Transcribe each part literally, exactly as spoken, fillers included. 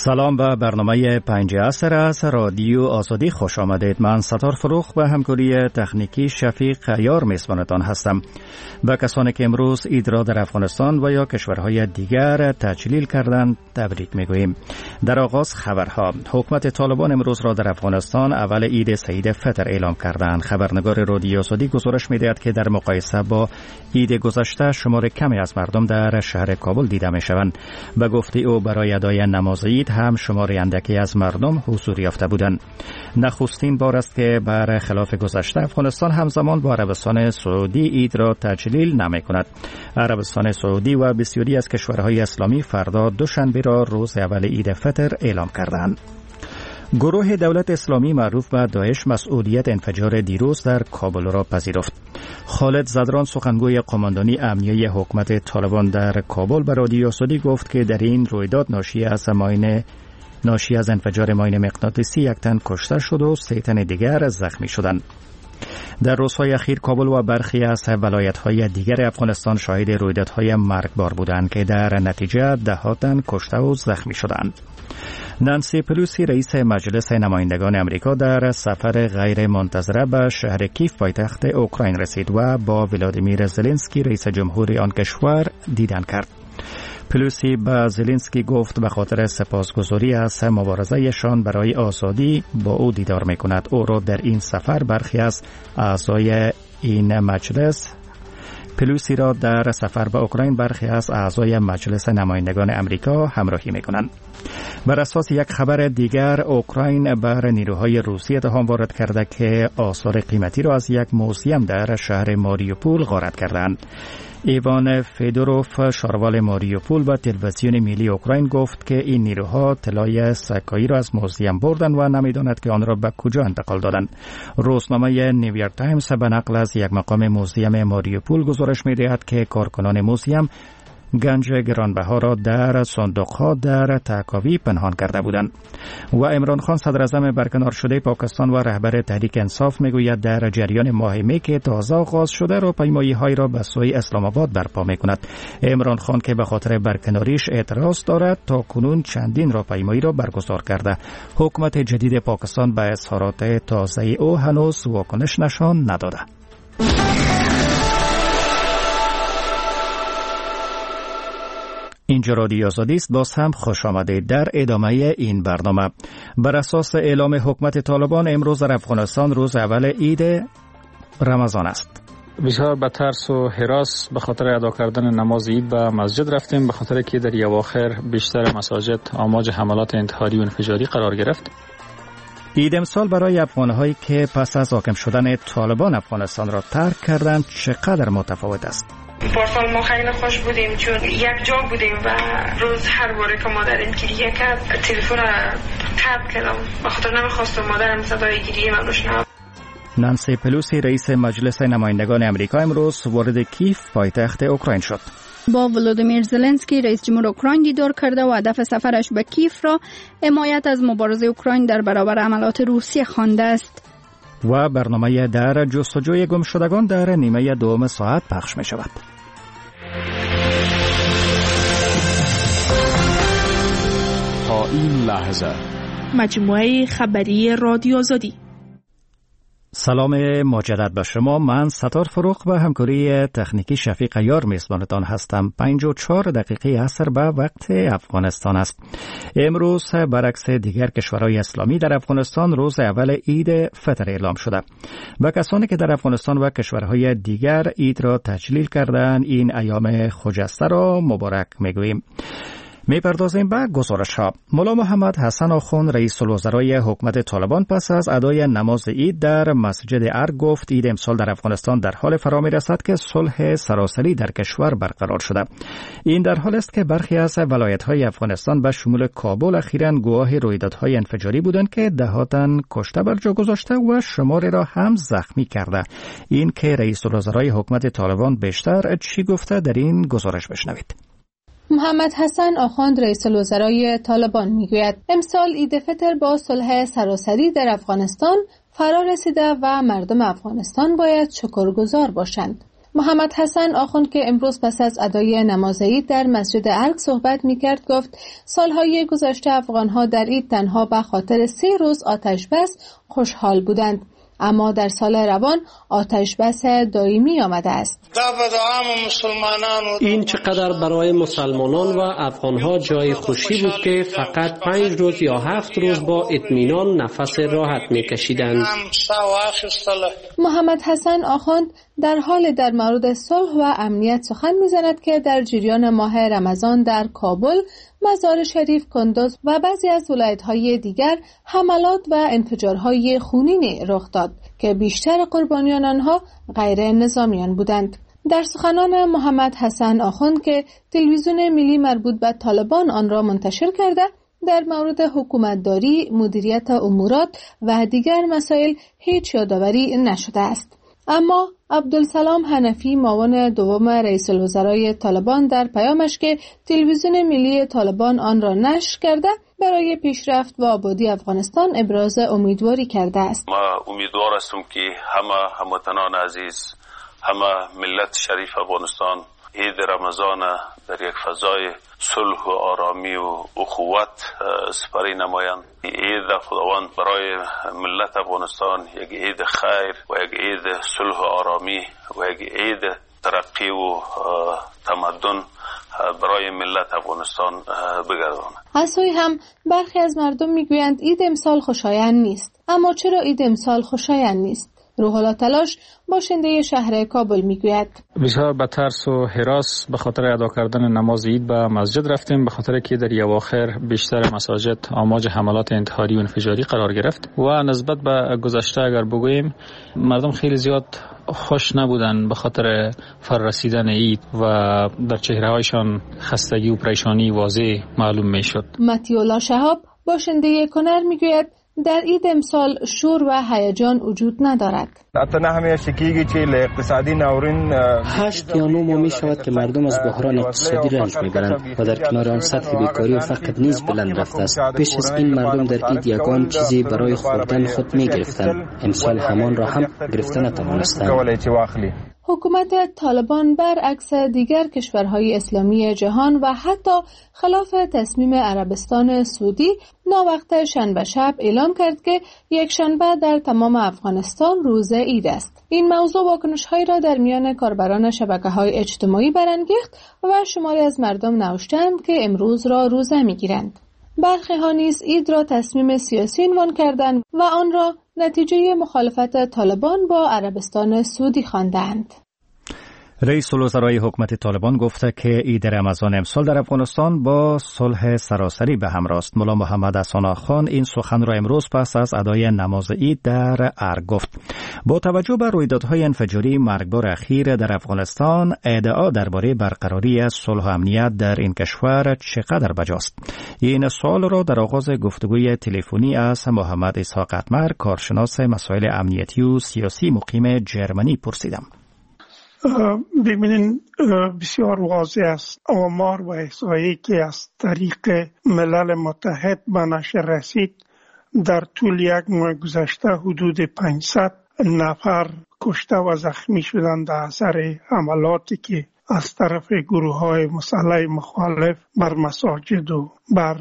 سلام و برنامه پنج عصر از رادیو آزادی خوش آمدید. من ستار فروخ و همکاری تکنیکی شفیق عیار میزبانتان هستم. به کسانی که امروز عید را در افغانستان و یا کشورهای دیگر تجلیل کردند تبریک میگوییم. در آغاز خبرها. حکومت طالبان امروز را در افغانستان اول عید سعید فطر اعلام کردند. خبرنگار رادیو آزادی گزارش میدهد که در مقایسه با عید گذشته شمار کمی از مردم در شهر کابل دیده میشوند. به گفته او برای ادای نماز عید هم شمار اندکی از مردم حضور یافته بودند. نخستین بار است که بر خلاف گذشته افغانستان همزمان با عربستان سعودی عید را تجلیل نمی کند. عربستان سعودی و بسیاری از کشورهای اسلامی فردا دوشنبه را روز اول عید فطر اعلام کردند. گروه دولت اسلامی معروف به داعش مسئولیت انفجار دیروز در کابل را پذیرفت. خالد زدران سخنگوی قماندانی امنیه حکومت طالبان در کابل به رادیو آزادی گفت که در این رویداد ناشی از ماین ناشی از انفجار ماین مغناطیسی یک تن کشته شد و سه تن دیگر زخمی شدند. در روزهای اخیر کابل و برخی از ولایت‌های دیگر افغانستان شاهد رویدادهای مرگبار بودند که در نتیجه ده ها تن کشته و زخمی شدند. نانسی پلوسی رئیس مجلس نمایندگان امریکا در سفر غیر منتظره به شهر کیف پایتخت اوکراین رسید و با ولادیمیر زلنسکی رئیس جمهور آن کشور دیدن کرد. پلوسی به زلنسکی گفت به خاطر سپاسگزاری از مبارزه‌شان برای آزادی با او دیدار می‌کند. او را در این سفر برخی از اعضای این مجلس پلوسی را در سفر به اوکراین برخی از اعضای مجلس نمایندگان امریکا همراهی می‌کنند. بر اساس یک خبر دیگر اوکراین بر نیروهای روسی اتهام وارد کرده که آثار قیمتی را از یک موزیم در شهر ماریوپول غارت کردند. ایوان فیدوروف شاروال ماریوپول به تلویزیون ملی اوکراین گفت که این نیروها طلای سکایی را از موزیم بردند و نمی‌داند که آن را به کجا انتقال دادند. روزنامه نیویورک تایمز به نقل از یک مقام موزیم ماریوپول گزارش می‌دهد که کارکنان موزیم گنج گرانبها را در صندوق‌ها در تکاوی پنهان کرده بودند. و عمران خان صدر اعظم برکنار شده پاکستان و رهبر تحریک انصاف میگوید در جریان ماه می که تازه آغاز شده راهپیمایی‌های را به سوی اسلام آباد برپا می‌کند. عمران خان که به خاطر برکناریش اعتراض دارد تا کنون چندین راهپیمایی را برگزار کرده. حکومت جدید پاکستان به اظهارات تازه او هنوز واکنش نشان نداده. اینجا رادیو آزادی است. باز هم خوش آمدید. در ادامه این برنامه بر اساس اعلام حکومت طالبان امروز در افغانستان روز اول عید رمضان است. بسیار به ترس و هراس به خاطر ادا کردن نماز عید به مسجد رفتیم، به خاطر که در اواخر بیشتر مساجد آماج حملات انتحاری و انفجاری قرار گرفت. عید امسال برای افغان‌هایی که پس از حاکم شدن طالبان افغانستان را ترک کردند چقدر متفاوت است؟ پارسال ما خیلی خوش بودیم چون یک جا بودیم و روز هر باره که مادرم گریه کرد تلفن را قطع کردم به خاطر نمیخواستم مادرم صدای گریه من بشنوم. نانسی پلوسی رئیس مجلس نمایندگان امریکا امروز وارد کیف پایتخت اوکراین شد. با ولادیمیر زلنسکی رئیس جمهور اوکراین دیدار کرده و هدف سفرش به کیف را حمایت از مبارزه اوکراین در برابر حملات روسیه خوانده است. و برنامه در جستجوی گمشدگان در نیمه دوم ساعت پخش می شود. تا این لحظه مجموعه خبری رادیو آزادی. سلام مجدد به شما. من ستار فروخ و همکاری تکنیکی شفیق عیار میزبانتان هستم. پنج و چهار دقیقه عصر به وقت افغانستان است. امروز برعکس دیگر کشورهای اسلامی در افغانستان روز اول عید فطر اعلام شده. و کسانی که در افغانستان و کشورهای دیگر عید را تجلیل کردند این ایام خجسته را مبارک میگوییم. می‌پردازیم به گزارش‌ها. مولا محمد حسن آخوند رئیس الوزرای حکومت طالبان پس از ادای نماز عید در مسجد ارگ گفت عید امسال در افغانستان در حال فرا می‌رسد که صلح سراسری در کشور برقرار شده. این در حالی است که برخی از ولایت‌های افغانستان به شمول کابل اخیراً گواه رویدادهای انفجاری بودند که ده ها تن کشته بر جا گذاشته و شماری را هم زخمی کرده. این که رئیس الوزرای حکومت طالبان بیشتر چی گفته در این گزارش بشنوید. محمد حسن آخوند رئیس الوزرای طالبان میگوید امسال عید فطر با صلح سراسری در افغانستان فرا رسیده و مردم افغانستان باید شکرگزار باشند. محمد حسن آخوند که امروز پس از ادای نماز عید در مسجد ارگ صحبت می‌کرد گفت سالهای گذشته افغان‌ها در عید تنها به خاطر سه روز آتش بس خوشحال بودند، اما در سال روان آتش بس دائمی آمده است. این چقدر برای مسلمانان و افغان‌ها جای خوشی بود که فقط پنج روز یا هفت روز با اطمینان نفس راحت می‌کشیدند. محمد حسن آخوند در حال در مورد صلح و امنیت سخن می‌زند که در جریان ماه رمضان در کابل، مزار شریف، کندوز و بعضی از ولایت‌های دیگر حملات و انفجارهای خونین رخ داد که بیشتر قربانیان آنها غیر نظامیان بودند. در سخنان محمد حسن آخوند که تلویزیون ملی مربوط به طالبان آن را منتشر کرده، در مورد حکومتداری، مدیریت امورات و دیگر مسائل هیچ یادآوری نشده است. اما عبدالسلام حنفی، معاون دوم رئیس الوزرای طالبان، در پیامش که تلویزیون ملی طالبان آن را نشر کرده، برای پیشرفت و آبادی افغانستان ابراز امیدواری کرده است. ما امیدوار هستم که همه هموطنان عزیز، همه ملت شریف افغانستان عید رمضان در یک فضای صلح و آرامی و اخوت سپری نمایند. عید خداوند برای ملت افغانستان یک عید خیر و یک عید صلح و آرامی و یک عید ترقی و تمدن برای ملت افغانستان بگرداند. از سوی هم برخی از مردم میگویند عید امسال خوشایند نیست. اما چرا عید امسال خوشایند نیست؟ روح الله تلاش، باشنده شهر کابل، میگوید بسیار به ترس و هراس به خاطر ادا کردن نماز عید به مسجد رفتیم، به خاطر که در اواخر بیشتر مساجد آماج حملات انتحاری و انفجاری قرار گرفت و نسبت به گذشته اگر بگوییم مردم خیلی زیاد خوش نبودن به خاطر فرارسیدن عید و در چهره‌هایشان خستگی و پریشانی واضح معلوم میشد. متیولا شهاب، باشنده کنر، میگوید در عید امسال شور و هیجان وجود ندارد. هشت یا نو ماه می شود که مردم از بحران اقتصادی رنج می برند و در کنار آن سطح بیکاری و فقر نیز بلند رفته است. پیش از این مردم در عید یگان چیزی برای خوردن خود می گرفتند. امسال همان را هم گرفته نتوانستند. حکومت طالبان برعکس دیگر کشورهای اسلامی جهان و حتی خلاف تصمیم عربستان سعودی ناوقت شنبه شب اعلام کرد که یک شنبه در تمام افغانستان روز عید است. این موضوع واکنش‌هایی را در میان کاربران شبکه‌های اجتماعی برانگیخت و شماری از مردم نوشتند که امروز را روزه می‌گیرند. برخی ها نیز عید را تصمیم سیاسی عنوان کردند و آن را نتیجه مخالفت طالبان با عربستان سعودی خواندند. رئیس الوزرای حکومت طالبان گفته که عید رمضان امسال در افغانستان با صلح سراسری به همراه است. ملا محمد حسن آخوند این سخن را امروز پس از ادای نماز عید در ارگ گفت. با توجه به رویدادهای انفجاری مرگبار اخیر در افغانستان، ادعا درباره برقراری صلح و امنیت در این کشور چقدر بجاست؟ این سوال را در آغاز گفتگوی تلفنی از محمد اسحاق اتمر، کارشناس مسائل امنیتی و سیاسی مقیم جرمنی، پرسیدم. ببینین، بسیار واضح است آمار و احصایی که از طریق ملل متحد به نشر رسید در طول یک ماه گذشته حدود پانصد نفر کشته و زخمی شدند در اثر حملاتی که از طرف گروه های مسلح مخالف بر مساجد و بر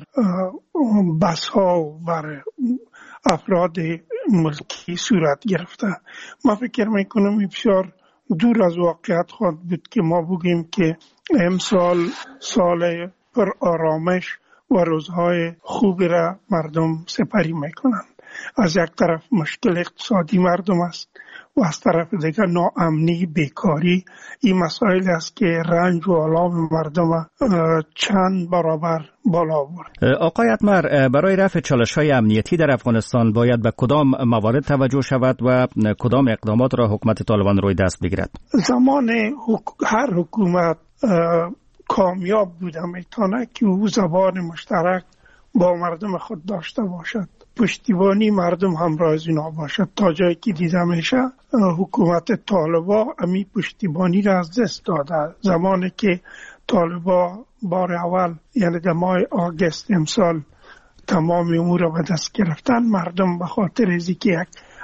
بس ها و بر افراد ملکی صورت گرفته. ما فکر میکنم بسیار دور از واقعیت خواهد بود که ما بگیم که امسال سال پر آرامش و روزهای خوبی را مردم سپری میکنند. از یک طرف مشکل اقتصادی مردم است و از طرف دیگر ناامنی، بیکاری، این مسائل است که رنج و آلام مردم چند برابر بالا برد. آقای اتمر، برای رفع چالش‌های امنیتی در افغانستان باید به کدام موارد توجه شود و کدام اقدامات را حکومت طالبان روی دست بگیرد؟ زمان حک... هر حکومت کامیاب بوده میتونه که او زبان مشترک با مردم خود داشته باشد، پشتیبانی مردم همراه از اینا باشد. تا جایی که دیده میشه حکومت طالبا امی پشتیبانی را از دست داده. زمانی که طالبا بار اول یعنی در ماه آگست امسال تمام امور را به دست گرفتن، مردم به خاطر از اینکه یک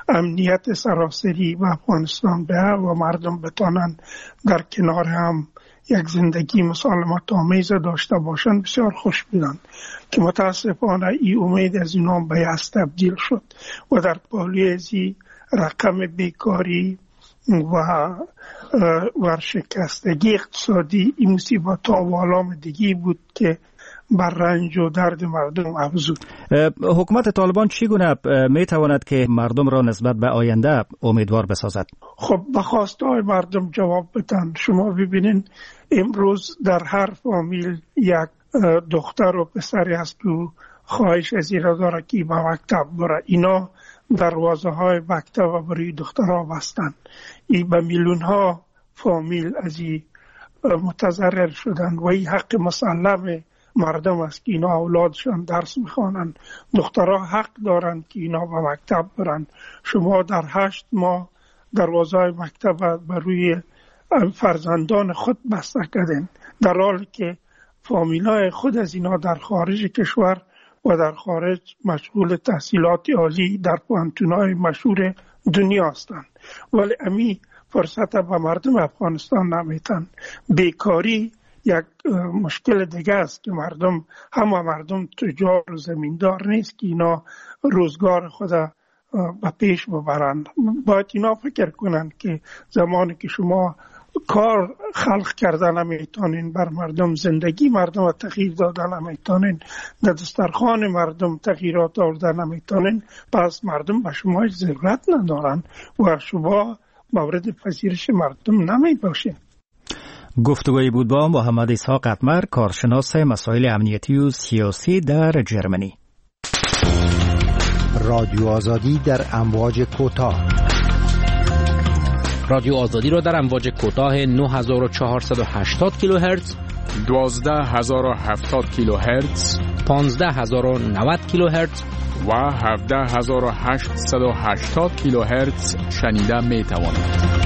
امنیت سراسری و افغانستان به و مردم بتانند در کنار هم یک زندگی مسالمت آمیز داشته باشند بسیار خوش بودند که متاسفانه این امید از اینا به یأس تبدیل شد و در پالی ازی رقم بیکاری و ورشکستگی اقتصادی این مصیبت ها و علام دیگی بود که بر رنج و درد مردم افزود. حکومت طالبان چگونه می تواند که مردم را نسبت به آینده امیدوار بسازد؟ خب به خواسته های مردم جواب بدن. شما ببینین امروز در هر فامیل یک دختر و پسری هست که خواهش از ایرا داره که به مکتب بره. اینا دروازه های مکتب برای دخترها بستن. ای به میلیون ها فامیل از این متضرر شدن و این حق مسلم مردم است که اینا اولادشان درس میخوانند. دخترها حق دارند که اینا به مکتب برن. شما در هشت ماه دروازه های مکتب برای فرزندان خود بسته کردن، در حالی که فامیلای خود از اینا در خارج کشور و در خارج مشغول تحصیلات عالی در پوهنتون‌های مشهور دنیا هستند. ولی امی فرصت به مردم افغانستان نمیتن. بیکاری یک مشکل دیگه است که مردم همه مردم تجار و زمیندار نیست که اینا روزگار خود به پیش ببرند. باید اینا فکر کنند که زمانی که شما کار خلق کردن نمیتونین، بر مردم زندگی مردم تغییر دادن نمیتونین، در دسترخوان مردم تغییرات آوردن نمیتونین، پس مردم به شما هیچ ضرورت ندارن و شما مورد پذیرش مردم نمی باشین. گفتگویی بود با محمد اسحاق اتمر، کارشناس مسائل امنیتی و سیاسی در جرمنی. رادیو آزادی در امواج کوتاه. رادیو آزادی را در امواج کوتاه نه هزار و چهارصد و هشتاد کیلوهرتز، دوازده هزار و هفتاد کیلوهرتز، پانزده هزار و نود کیلوهرتز و هفده هزار و هشتصد و هشتاد کیلوهرتز شنیده می توانید.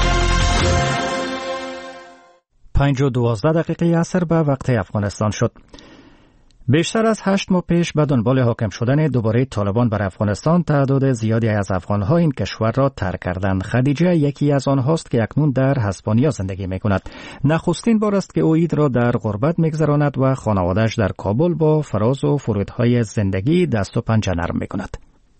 پنج و دوازده دقیقه عصر به وقت افغانستان شد. بیشتر از هشت ماه پیش به دنبال حاکم شدن دوباره طالبان بر افغانستان تعداد زیادی از افغانها این کشور را ترک کردند. خدیجه یکی از آنهاست که اکنون در هسپانیا زندگی می کند. نخستین بار است که او عید را در غربت می‌گذراند و خانواده‌اش در کابل با فراز و فرودهای زندگی دست و پنجه نرم می کند.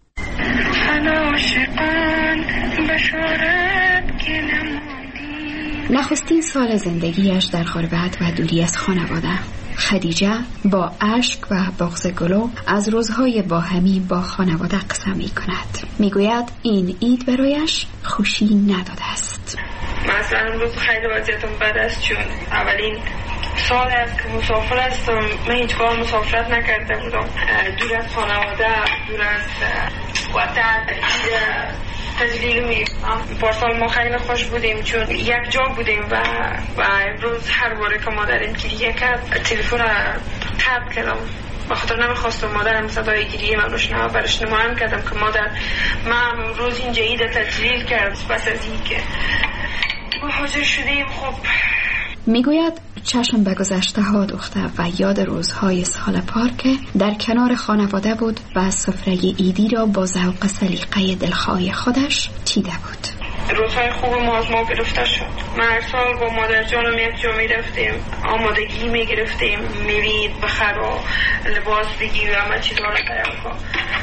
نخستین سال زندگیش در غربت و دوری از خانواده. خدیجه با اشک و بغض گلو از روزهای باهمی با خانواده قصه می کند. می گوید این عید برایش خوشی نداده است. مثلا امروز خیلی وضعیتم بد است چون اولین سال است که مسافر هستم. من هیچ کار مسافرت نکرده بودم، دور از خانواده، دور از وطن. تجلیل می پارسال ما خیلی خوش بودیم چون یک جا بودیم و و امروز هر باره که مادرم گریه کرد تلفن را قطع کردم. به خاطر نمیخواستم مادرم صدای گریه من روش نه برش نمایم کردم که مادر من امروز اینجا عید تجلیل کرد. بس از این که حاضر شدیم. خب میگوید چشم به گذشته ها دوخته و یاد روزهای سال پار که در کنار خانواده بود و سفره عیدی را با ذوق سلیقه دلخواه خودش چیده بود. روزهای خوب ما از ما گرفته شد. من هر سال با مادر جانم یک جا می رفتیم، آمادگی می گرفتیم، میوید بخر و لباس بگیر و همه چیز را تیار کن.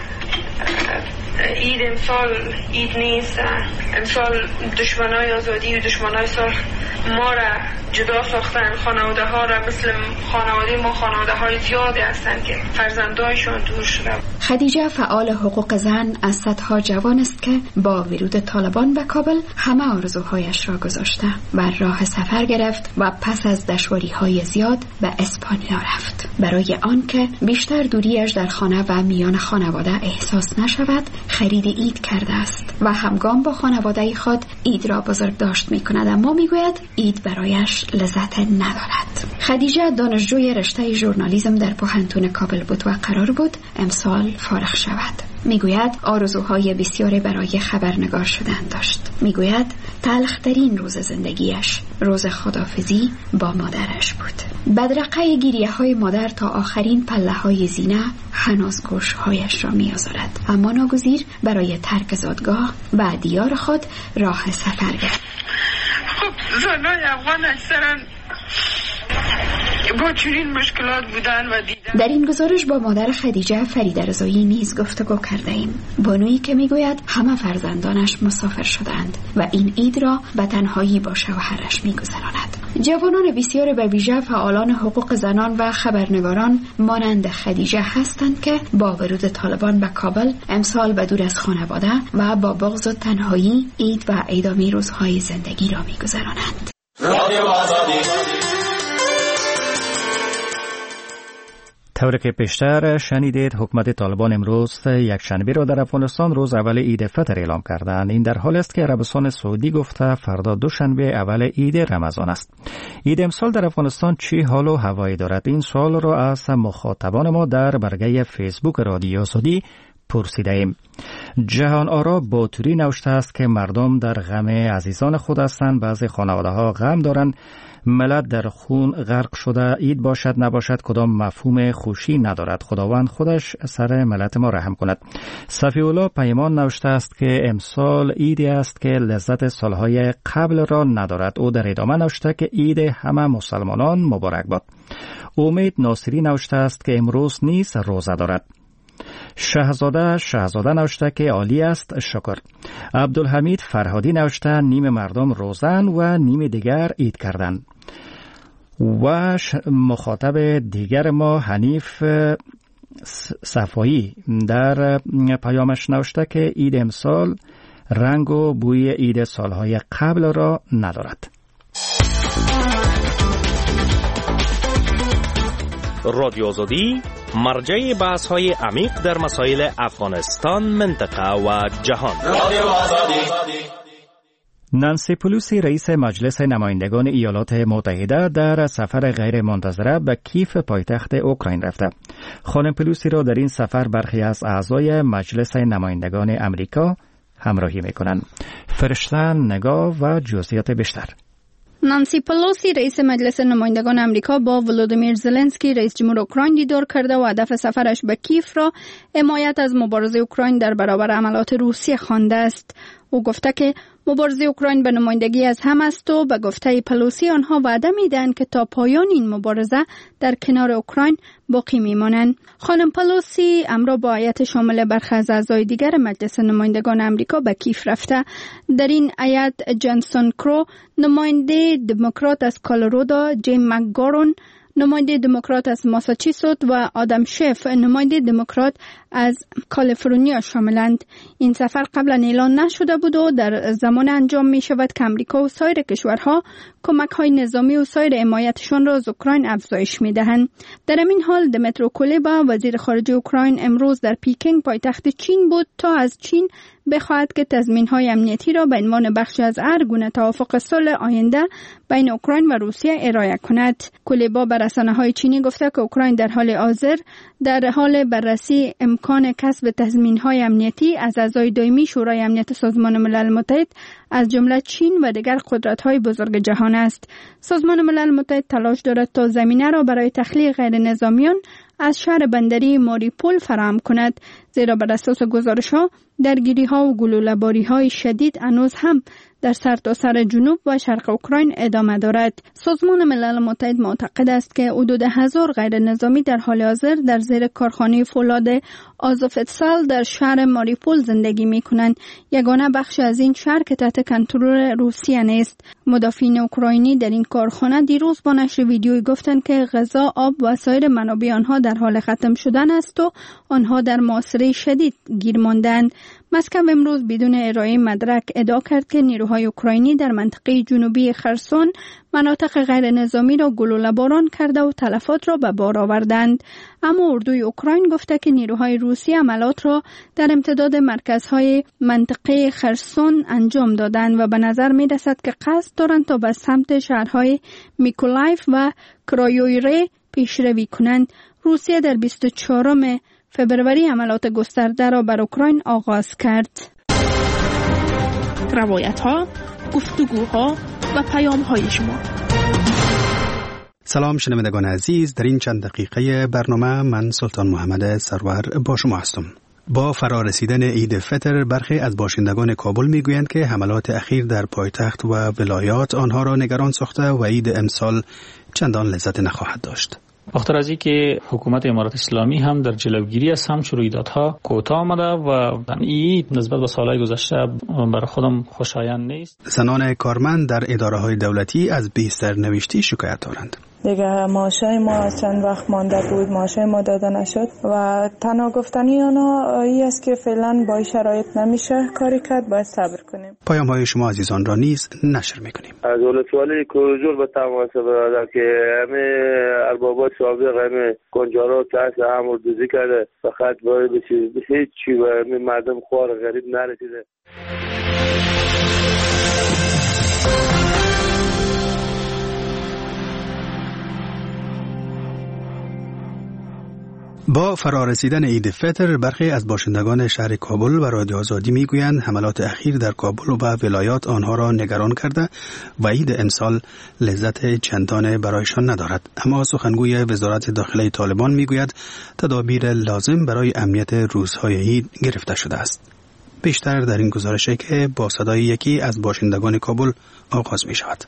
عید امسال عید نیست. امسال دشمنای آزادی و دشمنای صلح ما را جدا ساختن. خانواده ها را مثل خانواده ما خانواده های زیادی هستند که فرزندایشون دور شده. خدیجه فعال حقوق زن از صدها جوان است که با ورود طالبان به کابل همه آرزوهایش را گذاشته و راه سفر گرفت و پس از دشواری های زیاد به اسپانیا رفت برای آنکه بیشتر دوریش در خانه و میان خانواده احساس نشود. خرید عید کرده است و همگام با خانواده خود عید را بزرگ داشت می کند، اما می گوید عید برایش لذت ندارد. خدیجه دانشجوی رشته ژورنالیسم در پوهنتون کابل بود و قرار بود امسال فارغ شود. میگوید آرزوهای بسیاری برای خبرنگار شدن داشت. میگوید تلخترین روز زندگیش روز خداحافظی با مادرش بود. بدرقه گریه های مادر تا آخرین پله های زینه هنوز گوشهایش را می‌آزارد، اما ناگزیر برای ترک زادگاه و دیار خود راه سفر گرفت. خب زنای افغان اکثرا با چنین مشکلات بودن و دیدن. در این گزارش با مادر خدیجه فریده رضایی نیز گفتگو کرده ایم. بانویی که میگوید همه فرزندانش مسافر شدند و این عید را به تنهایی با شوهرش میگذراند. جوانان بسیار به ویژه فعالان حقوق زنان و خبرنگاران مانند خدیجه هستند که با ورود طالبان به کابل امسال به دور از خانواده و با بغض و تنهایی عید و ایدامی روزهای زندگی را میگذرانند. طوری که پیشتر شنیدید، حکومت طالبان امروز یک شنبه را در افغانستان روز اول عید فطر اعلام کردند. این در حال است که عربستان سعودی گفته فردا دوشنبه اول عید رمضان است. عید امسال در افغانستان چی حال و هوایی دارد؟ این سوال را از مخاطبان ما در برگه فیسبوک رادیو آزادی پرسیده ایم. جهان آرا با توری نوشته است که مردم در غم عزیزان خود هستند. بعضی خانواده ها غم دارند. ملت در خون غرق شده. عید باشد نباشد کدام مفهوم خوشی ندارد. خداوند خودش سر ملت ما رحم کند. صفی الله پیمان نوشته است که امسال عیدی است که لذت سالهای قبل را ندارد. او در ادامه نوشته که عید همه مسلمانان مبارک باد. امید ناصری نوشته است که امروز نیز روزه دارد. شهزاده شهزاده نوشته که عالی است شکر. عبدالحمید فرهادی نوشته نیم مردم روزن و نیم دیگر عید کردن. و مخاطب دیگر ما حنیف صفایی در پیامش نوشته که عید امسال رنگ و بوی عید سالهای قبل را ندارد. رادیو آزادی مرجع بحث های عمیق در مسائل افغانستان، منطقه و جهان. نانسی پلوسی رئیس مجلس نمایندگان ایالات متحده در سفر غیر منتظره به کیف پایتخت اوکراین رفته. خانم پلوسی را در این سفر برخی از اعضای مجلس نمایندگان امریکا همراهی میکنند. فرشته نگاه و جزئیات بیشتر. نانسی پلوسی رئیس مجلس نمایندگان امریکا با ولودیمیر زلنسکی رئیس جمهور اوکراین دیدار کرده و هدف سفرش به کیف را حمایت از مبارزه اوکراین در برابر حملات روسیه خوانده است. او گفته که مبارزه اوکراین به نمایندگی از هم است و به گفته پلوسی آنها وعده میدهند که تا پایان این مبارزه در کنار اوکراین باقی میمانند. خانم پلوسی امروز با هیئت شامل برخی از اعضای دیگر مجلس نمایندگان آمریکا به کیف رفته. در این هیئت جانسون کرو نماینده دموکرات از کالرادو، جیم مکگارون نماینده دموکرات از ماساچوست و آدم شف نماینده دموکرات از کالیفرنیا شاملند. این سفر قبلا اعلان نشده بود و در زمان انجام می شود که امریکا و سایر کشورها کمک های نظامی و سایر حمایتشان را از اوکراین افزایش می دهند. در این حال دمیترو کولبا وزیر خارجه اوکراین امروز در پیکینگ پایتخت چین بود تا از چین بخواهد که تضمین‌های امنیتی را به عنوان بخشی از هر گونه توافق صلح آینده بین اوکراین و روسیه ارائه کند. کولبا به رسانه‌های چینی گفته که اوکراین در حال حاضر در حال بررسی امکان کسب تضمین‌های امنیتی از اعضای دائمی شورای امنیت سازمان ملل متحد از جمله چین و دیگر قدرت‌های بزرگ جهان است. سازمان ملل متحد تلاش دارد تا زمینه را برای تخلیه غیر نظامیان از شهر بندری ماریپول فراهم کند، زیرا بر اساس گزارش‌ها درگیری‌ها و گلوله‌باری‌های شدید هنوز هم در سرتاسر جنوب و شرق اوکراین ادامه دارد. سازمان ملل متحد معتقد است که حدود هزار غیر نظامی در حال حاضر در زیر کارخانه فولاد آزوفتسال در شهر ماریپول زندگی می‌کنند. یگانه بخش از این شهر که تحت کنترل روسیه نیست. مدافعین اوکراینی در این کارخانه دیروز با نشر ویدیویی گفتند که غذا، آب و سایر منابع آنها در حال ختم شدن است و آنها در محاصره شدید گیر ماندند. مسکو امروز بدون ارائه مدرک ادعا کرد که نیروهای اوکراینی در منطقه جنوبی خرسون مناطق غیر نظامی را گلوله باران کرده و تلفات را به بار آوردند. اما اردوی اوکراین گفته که نیروهای روسی عملات را در امتداد مرکزهای منطقه خرسون انجام دادند و به نظر می رسد که قصد دارند تا به سمت شهرهای میکولایف و کرایویره پیشروی کنند. روسیه در بیست و چهارم فبروری حملات گسترده را بر اوکراین آغاز کرد. روایت‌ها، گفتگوها و پیام‌های شما. سلام شنوندگان عزیز، در این چند دقیقه برنامه من سلطان محمد سرور با شما هستم. با فرارسیدن عید فطر برخی از باشندگان کابل میگویند که حملات اخیر در پایتخت و ولایات آنها را نگران ساخته و عید امسال چندان لذت نخواهد داشت. بخاطر از اینکه حکومت امارات اسلامی هم در جلوگیری از همچون رویدادها کوتاه آمده و این نسبت به سالهای گذشته برای خودم خوشایند نیست. زنان کارمند در اداره‌های دولتی از بیستر نوشتی شکایت دارند. دیگه معاشای ما چند وقت مانده بود، معاشای ما داده نشد و تنها گفتنی آنها ای است که فعلا با این شرایط نمیشه کاری کرد، باید صبر کنیم. پیام های شما عزیزان را نیز نشر میکنیم. از ولسوالی کوزور به تماس برادر که همه اربابات سابق همه کنجارا تحت هم دوزی کرده، فقط باید بچید هیچ چی به مردم خوار غریب نرسیده. با فرارسیدن عید فطر برخی از باشندگان شهر کابل و رادیو آزادی میگویند حملات اخیر در کابل و ولایات آنها را نگران کرده و عید امسال لذت چندان برایشان ندارد. اما سخنگوی وزارت داخله طالبان میگوید تدابیر لازم برای امنیت روزهای عید گرفته شده است. بیشتر در این گزارشی که با صدای یکی از باشندگان کابل آغاز می شود.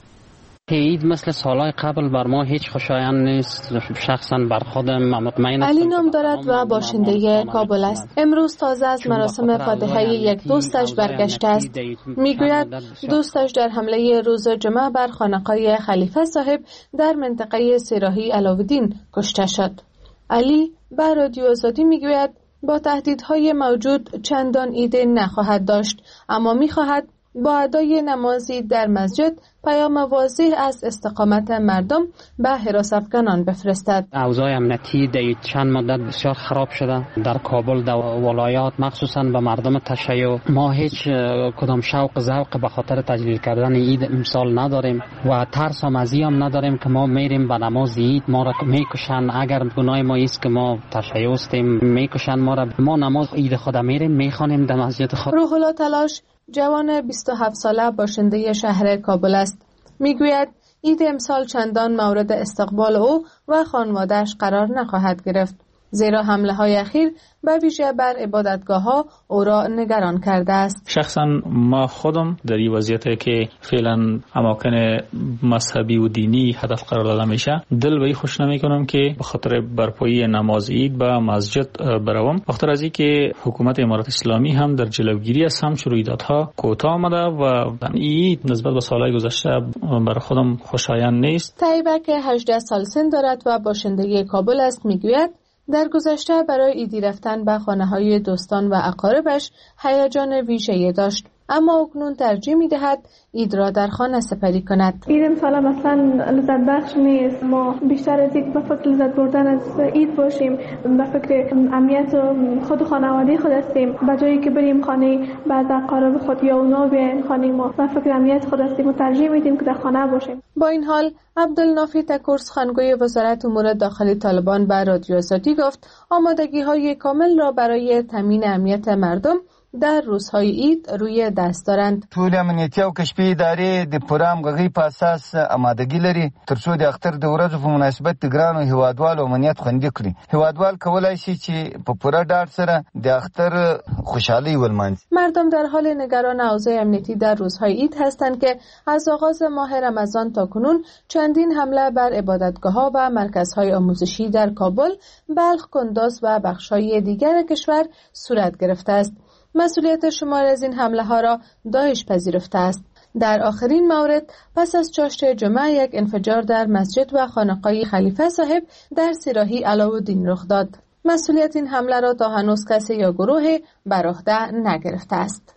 عید مثل سالهای قبل بر ما هیچ خوشایند نیست. شخصا بر خودم مطمئن علی نام دارد و باشنده کابل است. امروز تازه از مراسم فاتحه یک دوستش برگشته است. میگوید دوستش در حمله روز جمعه بر خانقاه خلیفه صاحب در منطقه سیراهی علاودین کشته شد. علی به رادیو آزادی میگوید با تهدیدهای موجود چندان ایده نخواهد داشت، اما میخواهد با ادای نمازی در مسجد پیام واضح از استقامت مردم به حراس افغانان بفرستد. اوضاع امنیتی در چند مدت بسیار خراب شده در کابل، در ولایات، مخصوصا به مردم تشیع. ما هیچ کدام شوق ذوق به خاطر تجلیل کردن عید امسال نداریم و ترس هم از این هم نداریم که ما میریم به نماز عید ما را میکشن. اگر گناه ما است که ما تشیع هستیم میکشن ما را. ما نماز عید خود میریم میخوانیم در مسجد خود. روح الله تلاش جوان بیست و هفت ساله باشنده شهر کابل است. میگوید عید امسال چندان مورد استقبال او و خانواده‌اش قرار نخواهد گرفت، زیرا حمله های اخیر به ویژه بر عبادتگاه ها او را نگران کرده است. شخصا ما خودم در این وضعیتی که فعلا اماکن مذهبی و دینی هدف قرار داده میشه دل به این خوش نمی کنم که به خاطر برپایی نماز عید به مسجد بروم. بخاطر از اینکه حکومت امارات اسلامی هم در جلوگیری از همچون رویدادها کوتاه آمده و عید نسبت به سالهای گذشته برای خودم خوشایند نیست. طیبه که هجده سال سن دارد و باشنده کابل است میگوید در گذشته برای عیدی رفتن به خانه‌های دوستان و اقاربش هیجان ویژه‌ای داشت، اما اکنون ترجیح می‌دهد عید را در خانه سپری کند. عید امسال مثلا لذت بخش نیست. ما بیشتر از یک به فکر لذت بردن از عید باشیم، به فکر امنیت خود و خانواده خود هستیم. به جایی که بریم خانه بعض اقارب خود یا اونا بیاین خانه ما، به فکر امنیت خود هستیم و ترجیح میدیم که در خانه باشیم. با این حال عبدالنافی تکور سخنگوی وزارت امور داخلی طالبان به رادیو آزادی گفت آمادگی‌های کامل را برای تامین امنیت مردم در روزهای عید روی دست دارند. ټول امنیتي او کشفي ادارې د پوره همغږۍ په اساس آمادګي لري ترڅو د اختر د ورځو په مناسبت د ګرانو هیوادوالو امنیت خوندي کړي. هیوادوال کولای شي چې په پوره ډاډ سره د اختر خوشحالي ولمانځي. مردم در حال نگران اوضاع امنیتی در روزهای عید هستند که از آغاز ماه رمضان تا کنون چندین حمله بر عبادتگاه‌ها و مرکزهای آموزشی در کابل، بلخ، کندوز و بخش‌های دیگر کشور صورت گرفته است. مسئولیت شمار از این حمله ها را داعش پذیرفته است. در آخرین مورد پس از چاشت جمعه یک انفجار در مسجد و خانقاه خلیفه صاحب در سیراهی علاودین رخ داد. مسئولیت این حمله را تا هنوز کسی یا گروه بر عهده نگرفته است.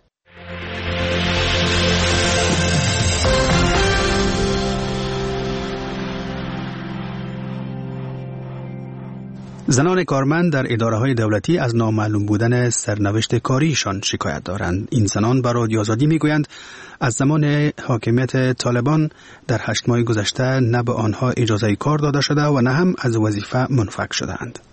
زنان کارمند در اداره‌های دولتی از نامعلوم بودن سرنوشت کاریشان شکایت دارند. این زنان به رادیو آزادی میگویند از زمان حاکمیت طالبان در هشت ماه گذشته نه به آنها اجازه کار داده شده و نه هم از وظیفه منفک شدند.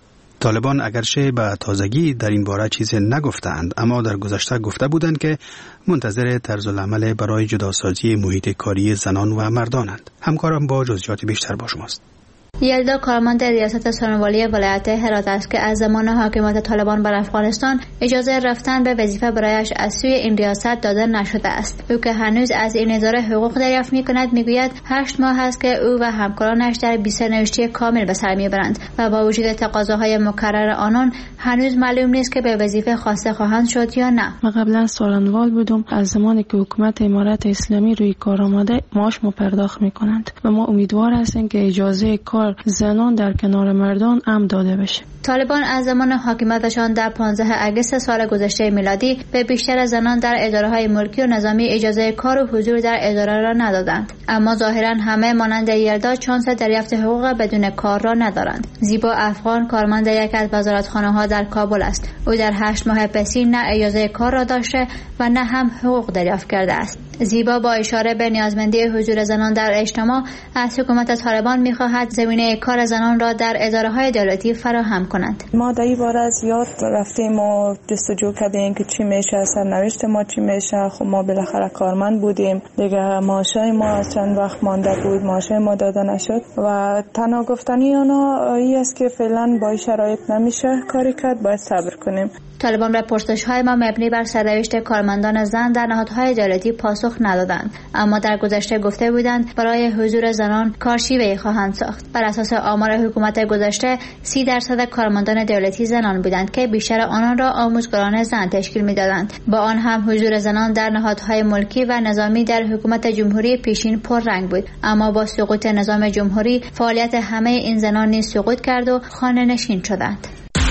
طالبان اگرچه به تازگی در این باره چیزی نگفتند، اما در گذشته گفته بودند که منتظر طرزالعمل برای جداسازی محیط کاری زنان و مردانند. همکارم با جزئیات بیشتر با شماست. یلدا کارمند ریاست ثانویه ولایت هرات است که از زمان حاکمیت طالبان بر افغانستان اجازه رفتن به وظیفه برایش از سوی این ریاست داده نشده است. او که هنوز از این اداره حقوق دریافت می‌کند میگوید هشت ماه است که او و همکارانش در بی سرنوشتی کامل به سر میبرند و با وجود تقاضاهای مکرر آنان هنوز معلوم نیست که به وظیفه خواسته خواهند شد یا نه. من قبلا سالنوال بودم. از زمانی که حکومت امارت اسلامی روی کار آمده ماش ما پرداخت می‌کنند و ما امیدوار هستیم که اجازه کار زنان در کنار مردان هم داده بشه. طالبان از زمان حاکمیتشان در پانزده آگوست سال گذشته میلادی به بیشتر زنان در اداره‌های ملکی و نظامی اجازه کار و حضور در اداره را ندادند، اما ظاهراً همه مانند یلدا چانس دریافت حقوق بدون کار را ندارند. زیبا افغان کارمند یک از وزارتخانه‌ها در کابل است. او در هشت ماه پسی نه اجازه کار را داشته و نه هم حقوق دریافت کرده است. زیبا با اشاره به نیازمندی حضور زنان در اجتماع از حکومت طالبان می‌خواهد زمینه کار زنان را در اداره‌های دولتی فراهم کند. ما در این باره زیاد رفتیم و جستجو کردیم که چی میشه، سرنوشت ما چی میشه. خب ما بالاخره کارمند بودیم دیگه، معاشای ما چند وقت مانده بود، معاشای ما داده نشد و تنها گفتنی اونا این است که فعلا با این شرایط نمیشه کاری کرد، باید صبر کنیم. طالبان به پرسش‌های ما مبنی بر سرنوشت کارمندان زن در نهادهای دولتی پاسخ ندادند، اما در گذشته گفته بودند برای حضور زنان کارشیوه‌ای خواهند ساخت. بر اساس آمار حکومت گذشته سی درصد کارمندان دولتی زنان بودند که بیشتر آنان را آموزگاران زن تشکیل می‌دادند. با آن هم حضور زنان در نهادهای ملکی و نظامی در حکومت جمهوری پیشین پررنگ بود، اما با سقوط نظام جمهوری فعالیت همه این زنان نیز سقوط کرد و خانه‌نشین شدند.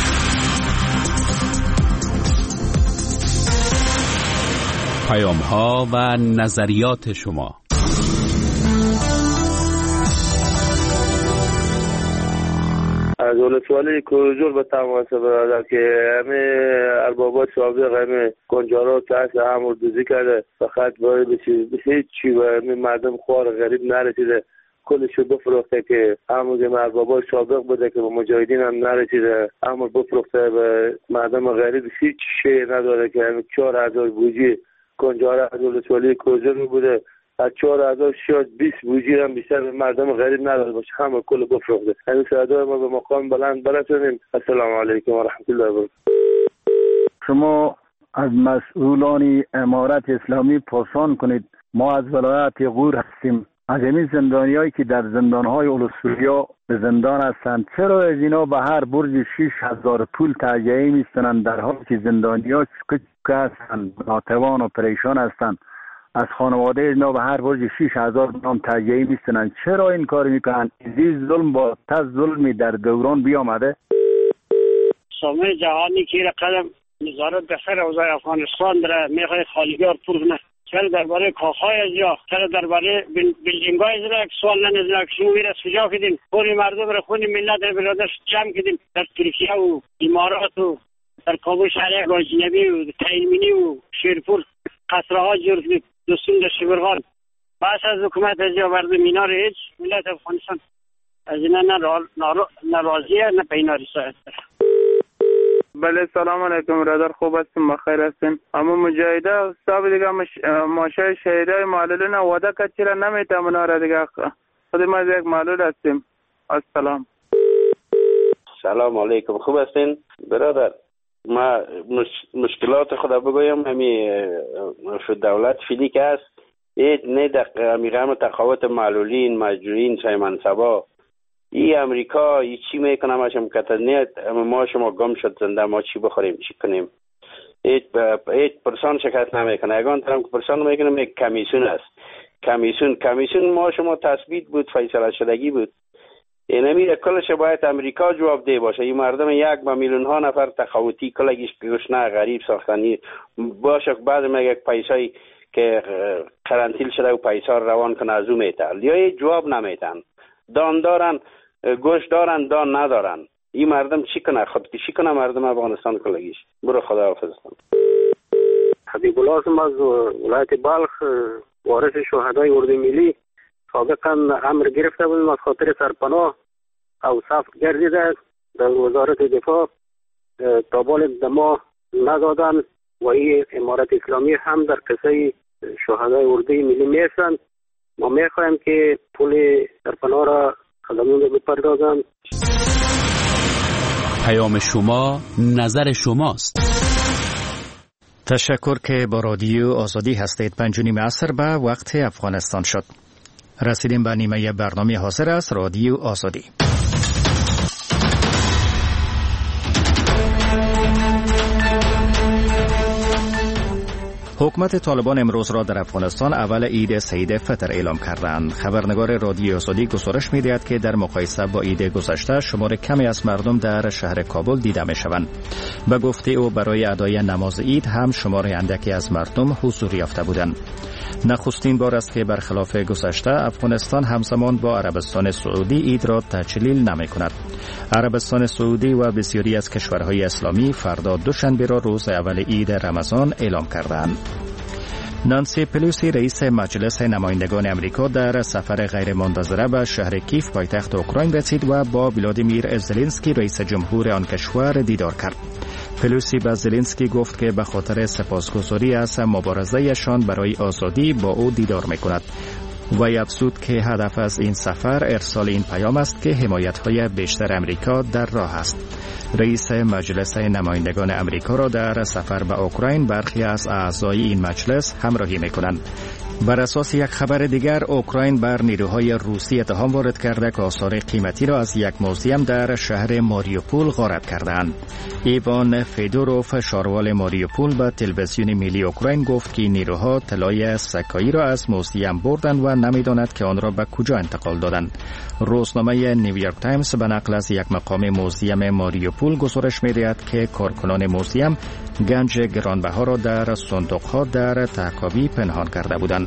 پیام ها و نظریات شما. از ولسوالی کوزور به تماس برادر که همه اربابات سابق همه کنجارا تحت همون دوزی کرده، فقط باید به چی و همه مردم خوار غریب نرسیده، کلشو بفروخته که همون اربابات سابق بوده که به مجاهدین هم نرسیده، همون بفروخته به مردم غریب هیچ شی نداره که همه چهار هزار بوجی کنجاره از ولسوالی کوزور بوده، از چهار هزار شاید بیست بوجی هم بیشتر به مردم غریب نداره باشه، همه کل بفروخته. همین صدای ما به مقام بلند برسونیم. السلام علیکم و رحمت الله و برکاته. شما از مسئولان امارت اسلامی پرسان کنید. ما از ولایت غور هستیم، از همین زندانیایی که در زندانهای اولوسوریا به زندان هستند، چرا از اینا به هر برج شش هزار پول تهیه میستنند، در حالی که زندانی‌ها که هستند ناتوان و پریشان هستند، از خانواده اینا به هر برج شش هزار نام تهیه میستنند؟ چرا این کار میکنند؟ این ظلم با تز ظلمی در دوران بیامده. سامه جهانی که قدم نظارت به سر اوضاع افغانستان داره میخواد خالیگار پر نه، چرا درباره کاخهای از یا چرا درباره بیلدینگ‌های زره سوال نمی‌کنید که شما میره سجا کردین، پول مردم رو خون ملت رو برادرش جمع کردین در ترکیه و امارات و در کابل شهر گاجنبی و تایمینی و شیرپور قصرها جور کردید، دوستون در شبرغان. پس از حکومت از یا مردم اینا رو هیچ ملت افغانستان از اینا نه راضیه نه پیناری ساعت داره. بله سلام علیکم برادر، خوب هستیم بخیر هستیم. اما مجاهده صاحب دیگه مش... ماشه شهیدای معلولین وعده کرد چرا نمیتونه اونا را دیگه خود ما یک معلول هستیم. السلام. سلام علیکم، خوب هستین برادر؟ ما مش... مشکلات خدا بگویم همی دولت فیلی که هست این نه در میگم تقاوت معلولین مجبورین سای منصبا ای امریکا ای چی میکنه ما شما کتنیت ما شما گم شد زنده ما چی بخوریم چی کنیم ایت ایت پرسان شکست نمیکنه اگان ترم که پرسان میکنه یک کمیسیون است کمیسیون کمیسیون ما شما تثبیت بود فیصله شدگی بود این امیر کلش باید امریکا جواب ده باشه این مردم یک با میلیون ها نفر تخوتی کلگیش گشنه غریب ساختنی باشه بعد میگه یک پیسایی که قرنطیل شده و پیسا روان کنه از او میتل یا جواب نمیتن دان دارن گوش دارن دان ندارن این مردم چی کنه خودکشی کنه مردم افغانستان کلگیش برو خدا حافظ حبیب الله هستم از ولایت بلخ وارث شهدای اردو ملی سابقا امر گرفته بودیم از خاطر سرپناه او صف گردیده در وزارت دفاع تابال دما ندادن و این امارت اسلامی هم در کسای شهدای اردوی ملی میسند. ما میخوایم که پول در پناه را خدمون رو بپردازن. پیام شما نظر شماست. تشکر که با رادیو آزادی هستید. پنج و نیم عصر به وقت افغانستان شد. رسیدیم به نیمه برنامه حاضر است رادیو آزادی. حکومت طالبان امروز را در افغانستان اول عید سعید فطر اعلام کردند. خبرنگار رادیو آزادی گزارش می‌دهد که در مقایسه با عید گذشته شمار کمی از مردم در شهر کابل دیده می‌شوند. به گفته او برای ادای نماز عید هم شمار اندکی از مردم حضور یافته بودند. نخستین بار است که برخلاف گذشته افغانستان همزمان با عربستان سعودی عید را تجلیل نمی‌کند. عربستان سعودی و بسیاری از کشورهای اسلامی فردا دوشنبه را روز اول عید رمضان اعلام کردند. نانسی پلوسی رئیس مجلس نمایندگان امریکا در سفر غیرمنتظره به شهر کیف پایتخت اوکراین رسید و با ولادیمیر زلنسکی رئیس جمهور آن کشور دیدار کرد. پلوسی به زلنسکی گفت که به خاطر سپاسگزاری از مبارزه‌شان برای آزادی با او دیدار می‌کند. و افزود که هدف از این سفر ارسال این پیام است که حمایت‌های بیشتر امریکا در راه است. رئیس مجلس نمایندگان امریکا را در سفر به اوکراین برخی از اعضای این مجلس همراهی می‌کنند. بر اساس یک خبر دیگر اوکراین بر نیروهای روسی اتهام وارد کرده که آثار قیمتی را از یک موزیم در شهر ماریوپول غارت کردند. ایوان فیدوروف شاروال ماریوپول به تلویزیون ملی اوکراین گفت که نیروها طلای سکایی را از موزیم بردند و نمی‌داند که آن را به کجا انتقال دادند. روزنامه نیویورک تایمز به نقل از یک مقام موزیم ماریوپول گزارش می‌دهد که کارکنان موزیم گنج گرانبها را در صندوق‌ها در تهکاوی پنهان کرده بودند.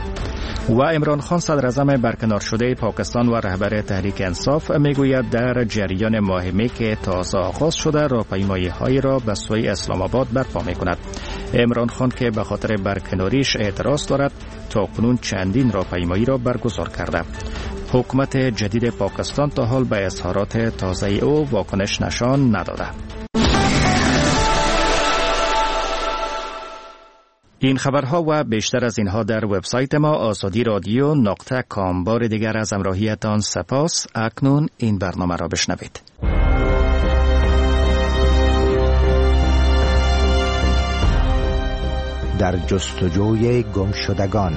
و عمران خان صدر اعظم برکنار شده پاکستان و رهبر تحریک انصاف میگوید در جریان ماه می که تازه آغاز شده راهپیمایی‌هایی را به سوی اسلام آباد برپا می‌کند. عمران خان که به خاطر برکناریش اعتراض دارد تا کنون چندین راهپیمایی را برگزار کرده. حکومت جدید پاکستان تا حال به اظهارات تازه او واکنش نشان نداده. این خبرها و بیشتر از اینها در وبسایت ما آزادی رادیو نقطه کام. بار دیگر از همراهیتان سپاس. اکنون این برنامه را بشنوید. در جستجوی گمشدگان.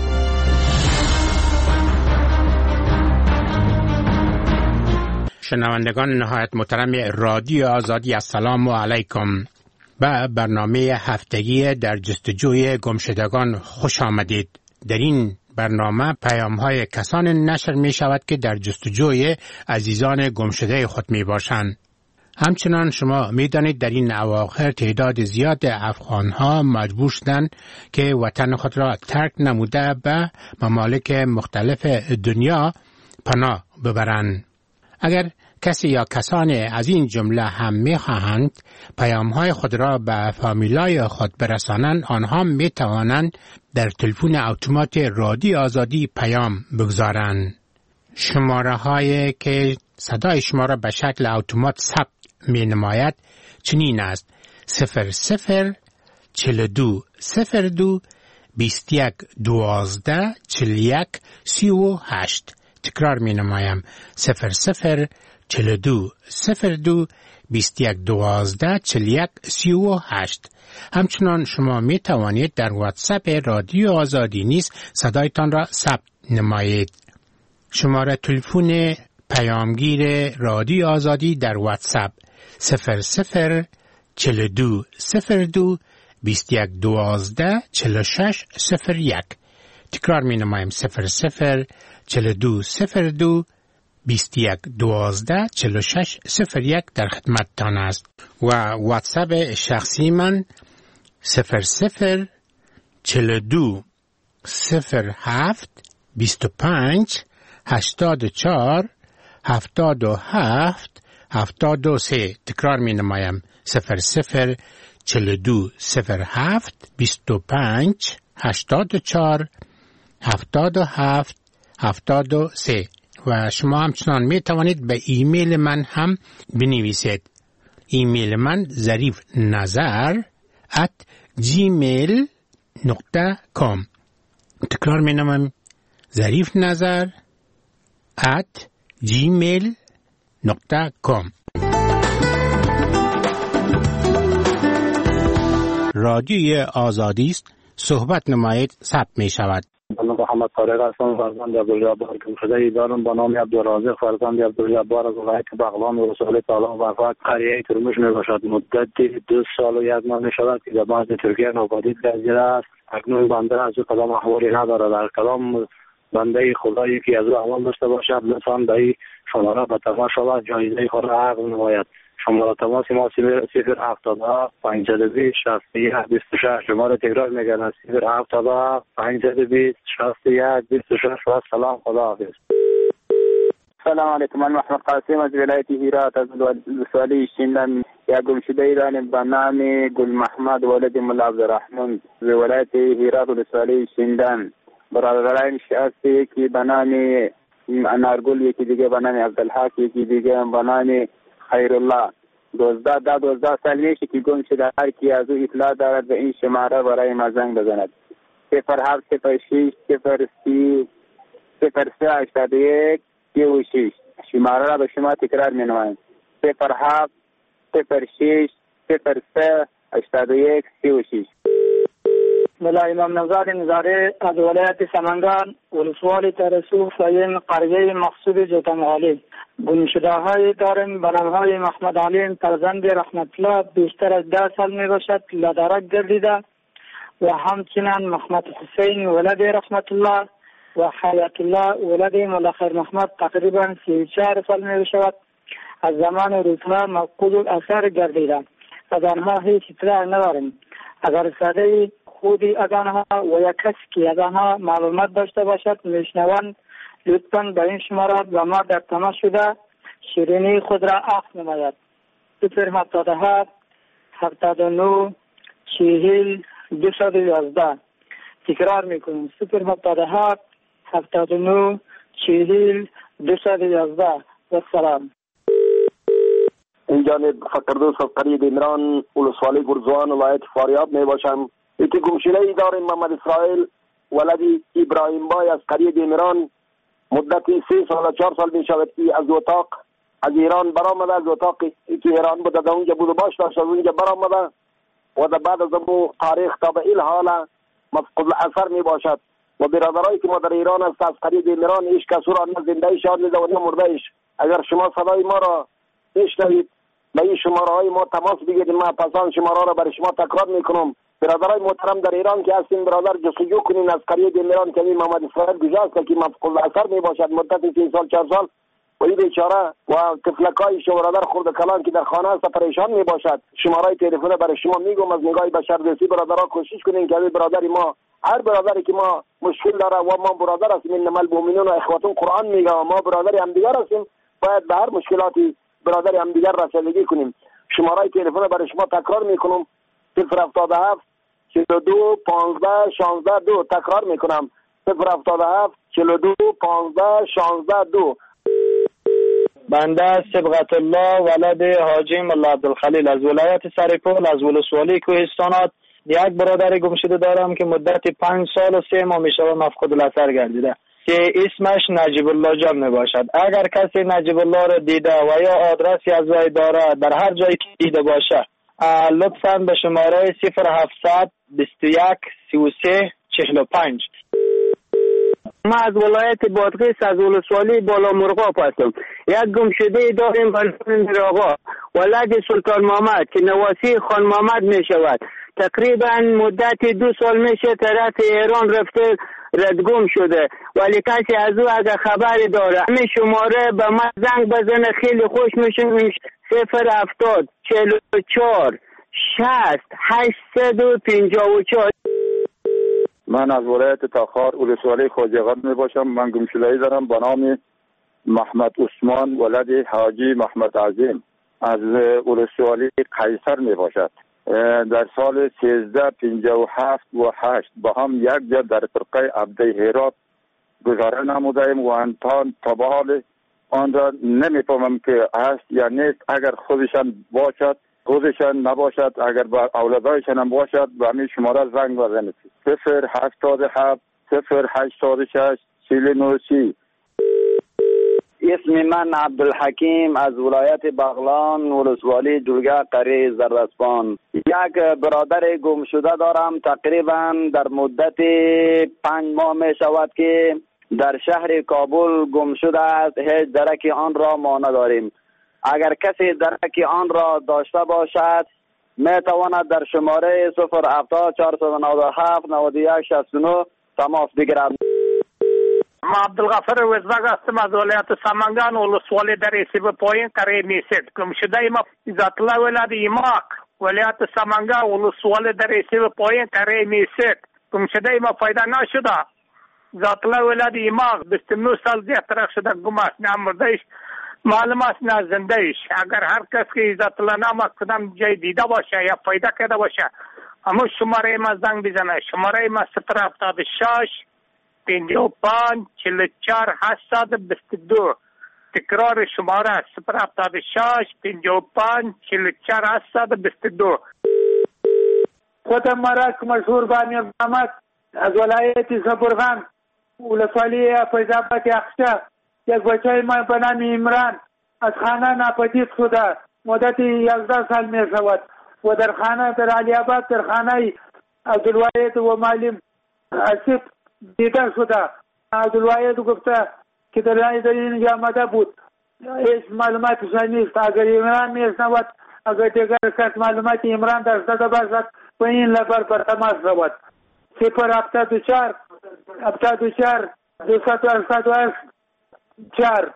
شنوندگان نهایت محترم رادیو آزادی، السلام علیکم. به برنامه هفتگی در جستجوی گمشدگان خوش آمدید. در این برنامه پیام‌های کسان نشر می شود که در جستجوی عزیزان گمشده خود می باشند. همچنان شما می دانید در این اواخر تعداد زیاد افغان‌ها مجبور شدند که وطن خود را ترک نموده به ممالک مختلف دنیا پناه ببرند. اگر کسی یا کسانی از این جمله هم می خواهند پیام‌های خود را به فامیلای خود برسانند، آنها می توانند در تلفن اتومات رادیو آزادی پیام بگذارند. شماره هایی که صدای شما را به شکل اتومات ثبت می نماید چنین است: صفر صفر چهل و دو صفر دو بیست یک دوازده چهل یک سی و هشت. تکرار می نمایم: صفر صفر چهل و دو صفر دو بیست یک دوازده چهل یک سی و هشت. همچنان شما می توانید در واتساپ رادیو آزادی نیز صدایتان را ثبت نمایید. شماره تلفن پیامگیر رادیو آزادی در واتساپ صفر صفر چهل و دو صفر دو بیست یک دوازده چهل شش صفر یک. تکرار می نمایم: صفر صفر چهل و دو صفر دو بیست یک دوازده چهل شش صفر یک در خدمتتان است. و واتساپ شخصی من صفر صفر چهل و دو صفر هفت بیست و پنج هشتاد و چهار هفتاد و هفت هفتاد و سه. تکرار می نمایم: صفر صفر چهل و دو صفر هفت بیست و پنج هشتاد و چهار هفتاد و هفت هفتاد و سه. و شما همچنان می توانید به ایمیل من هم بنویسید. ایمیل من ظریف نظر ات جیمیل نقطه کام. تکرار می نمیم ظریف نظر ات جیمیل نقطه کام. رادیوی آزادی است. صحبت نمایید ثبت می شود. من محمد طارق هستم، فرزند عبدالجبار گمشده دارم به نام عبدالرازق فرزند عبدالجبار از ولایت بغلان و رسول تعالی و قریه ترمش می باشد. مدت دو سال و یک ماه می شود که در بعض ترکیه نوبادی گزیده است. اکنون بنده از او کدام احوالی نداره. در کلام بنده خدایی که از او احوال داشته باشد لطفاً به این شماره به تماس شود، جایزه خود را عقد نماید. شماره تماس ما صفر هفتاد پانصد و بیست شصت و یک بیست و شش. شماره تکرار میگن صفر هفتاد پانصد و بیست شصت و یک بیست و شش. و سلام، خدا حافظ. سلام علیکم. من محمد قاسم از ولایت هرات از ولسوالی شیندن. یا گمشده ایران به نام گل محمد ولد ملا عبدالرحمن از ولایت هرات ولسوالی شیندن. برادران شخصی که به نام انارگل، یکی دیگه به نام عبدالحق، یکی دیگه به نام خیرالله. دوزده ده دوزده سال میشه که گم شده. هر کی از او اطلاع دارد به این شماره برای ما زنگ بزند. صفر هفت صفر شش صفر سی صفر سه هشتاد و یک سی و شش. شماره را به شما تکرار می نمایم. صفر هفت صفر شش صفر سه هشتاد و یک سی و شش. ملا امام نوزاد نظاره از ولایت سمنگان ولسوالی ترسوف و این قریه مقصود جوتمغالی. گمشده های داریم به نام های محمد علیم فرزند رحمت الله بیشتر از ده سال می باشد لدرک گردیده و همچنین محمد حسین ولد رحمت الله و حیات الله ولد مولا خیر محمد تقریبا سی و چهار سال می باشد. از زمان روزها مفقود الاثر گردیده. از آنها هیچ اطلاع نداریم. اگر ساده خودی از آنها و یک کسی که از آنها معلومات داشته باشد میشنوند لطفاً به این شماره با ما در تماس شده شیرینی خود را عقد نماید. صفر هفتاد و هفت هفتاد و نه چهل دویست و یازده. تکرار میکنیم صفر هفتاد و هفت هفتاد و نه چهل دویست و یازده. و سلام. این جانب فقردوس از قریه دیمران ولسوالی گرزوان ولایت فاریاب می باشم. یکی گمشده ای داریم محمد اسرائیل ولدی ابراهیم بای از قریه دیمران. مدتی سه سال و چهار سال می شود که از اتاق از ایران برآمده. از اتاقی که ایران بوده در اونجا بود و باش داشت از اونجا برآمده و در بعد از امو تاریخ تا به این حال مفقود الاثر می باشد. و برادرایی که ما در ایران است از قریه دیمران هیچ کس را نه زنده شاد میده و نه مرده ایش. اگر شما صدای ما را بشنوید به این شماره های ما تماس بگیرید. ما پسان شماره را برای شما تکرار میکنم. برادرای محترم در ایران که هستین برادر جستجو کنین از قریه دیمران که محمد اسرائیل گذاشت که مفقود الاثر می باشد مدت سه سال چهار سال و این بیچاره و طفلکای شو برادر خرد کلان که در خانه است پریشان می باشد. شماره تلفن برای شما میگم از نگاه بشردوستی برادرها کوشش کنین که برادری ما هر برادری که ما مشکل داره و ما برادر هستیم انما المؤمنون و اخوتون قرآن میگه و ما برادر هم دیگر هستیم باید به هر مشکلاتی برادر هم دیگر رسیدگی کنیم. شماره تلفن برای شما تکرار میکنم صفر هفتاد و هفت چهل و دو پانزده شانزده دو. تکرار میکنم صفر هفتاد و هفت چهل و دو پانزده شانزده دو. بنده صبغت الله ولد حاجی ملا عبدالخلیل از ولایت سرپل از ولسوالی کوهستانات یک برادر گمشده دارم که مدت پنج سال و سه ماه میشود مفقود الاثر گردیده که اسمش نجیب الله جان می باشد. اگر کسی نجیب الله را دیده و یا آدرسی از وی داره در هر جایی که دیده باشه لطفاً به شماره صفر هفتصد بیست و یک سی و سه چهل و پنج. ما از ولایت بادغیس از ولسوالی بالا مرغاب هستم. یک گمشده داریم برسان آقا ولد سلطان محمد که نواسی خان محمد می شود. تقریبا مدت دو سال میشه طرف ایران رفته ردگم شده ولی کسی از او اگر خبری داره همین شماره به من زنگ بزنه خیلی خوش میشه. صفر هفتاد چهل و چهار شصت هشتصد و پنجاه و چهار. من از ولایت تاخار ولسوالی خوجقان می باشم. من گمشده‌ای دارم به نام محمد عثمان ولد حاجی محمد عظیم از ولسوالی قیصر می باشد. در سال سیزده پنجاه و هفت و هشت با هم یک جا در فرقه عبده هرات گزاره نمودیم و تا تا به حال آن را نمیفهمم که هست یا نیست. اگر خودشان باشد خودشان نباشد، اگر با اولادایشان هم باشد به همین شماره زنگ بزنید. صفر هفتاد و هفت صفر هشتاد و شش چهل و نه سی. اسم من عبدالحکیم از ولایت بغلان، ولسوالی جلگه، قریه زردسپان. یک برادر گم شده دارم. تقریبا در مدت پنج ماه می شود که در شهر کابل گم شده است. هیچ درک آن را ما نداریم. اگر کسی درک آن را داشته باشد می تواند در شماره صفر هفتاد چهارصد و نود و هفت نود و یک شصت و نه تماس بگیرد. ما عبدالغفر وزبگ هستم از ولایت سمنگان، ولسوالی در سیب پایین قریه میسید. گم شده ما ذات الله ولد ایماق، ولایت سمنگان، ولسوالی در سیب پایین قریه میسید. گم شده ما پیدا نشده. ذات الله ولد ایماق بیست و نه سال دیگه ترک شده. گم است، نه مردهش معلوم است نه زندهش. اگر هر کس که ذات الله نام کدام جای دیده باشه یا پیدا کرده باشه اما شماره ما زنگ بزنه. شماره ما صفر هفتاد و شش پنجاه و پنج چهل و چهار هشتصد و بیست و دو. تکرار شماره صفر هفتاد و شش پنجاه و پنج چهل و چهار هشتصد و بیست و دو. خودم مرک مشهور بانی محمد از ولایت زبرغان، ولسوالی فیض‌آباد اخشا. یک بچه ما به نام عمران از خانه ناپدید شده مدت یازده سال می شود و در خانه در علی آباد در خانه عبدالواحد و معلم اسیب دیده شده. عبدالواحد گفته که در اینجا آمده بود. هیچ معلوماتش نیست. اگر عمران میشنود، اگر دیگر کس معلومات عمران داشته باشد و این لبر بر تماس شود. صفر هفتاد و چهار هفتاد و چهار دویست و هشتاد و هشت چهار.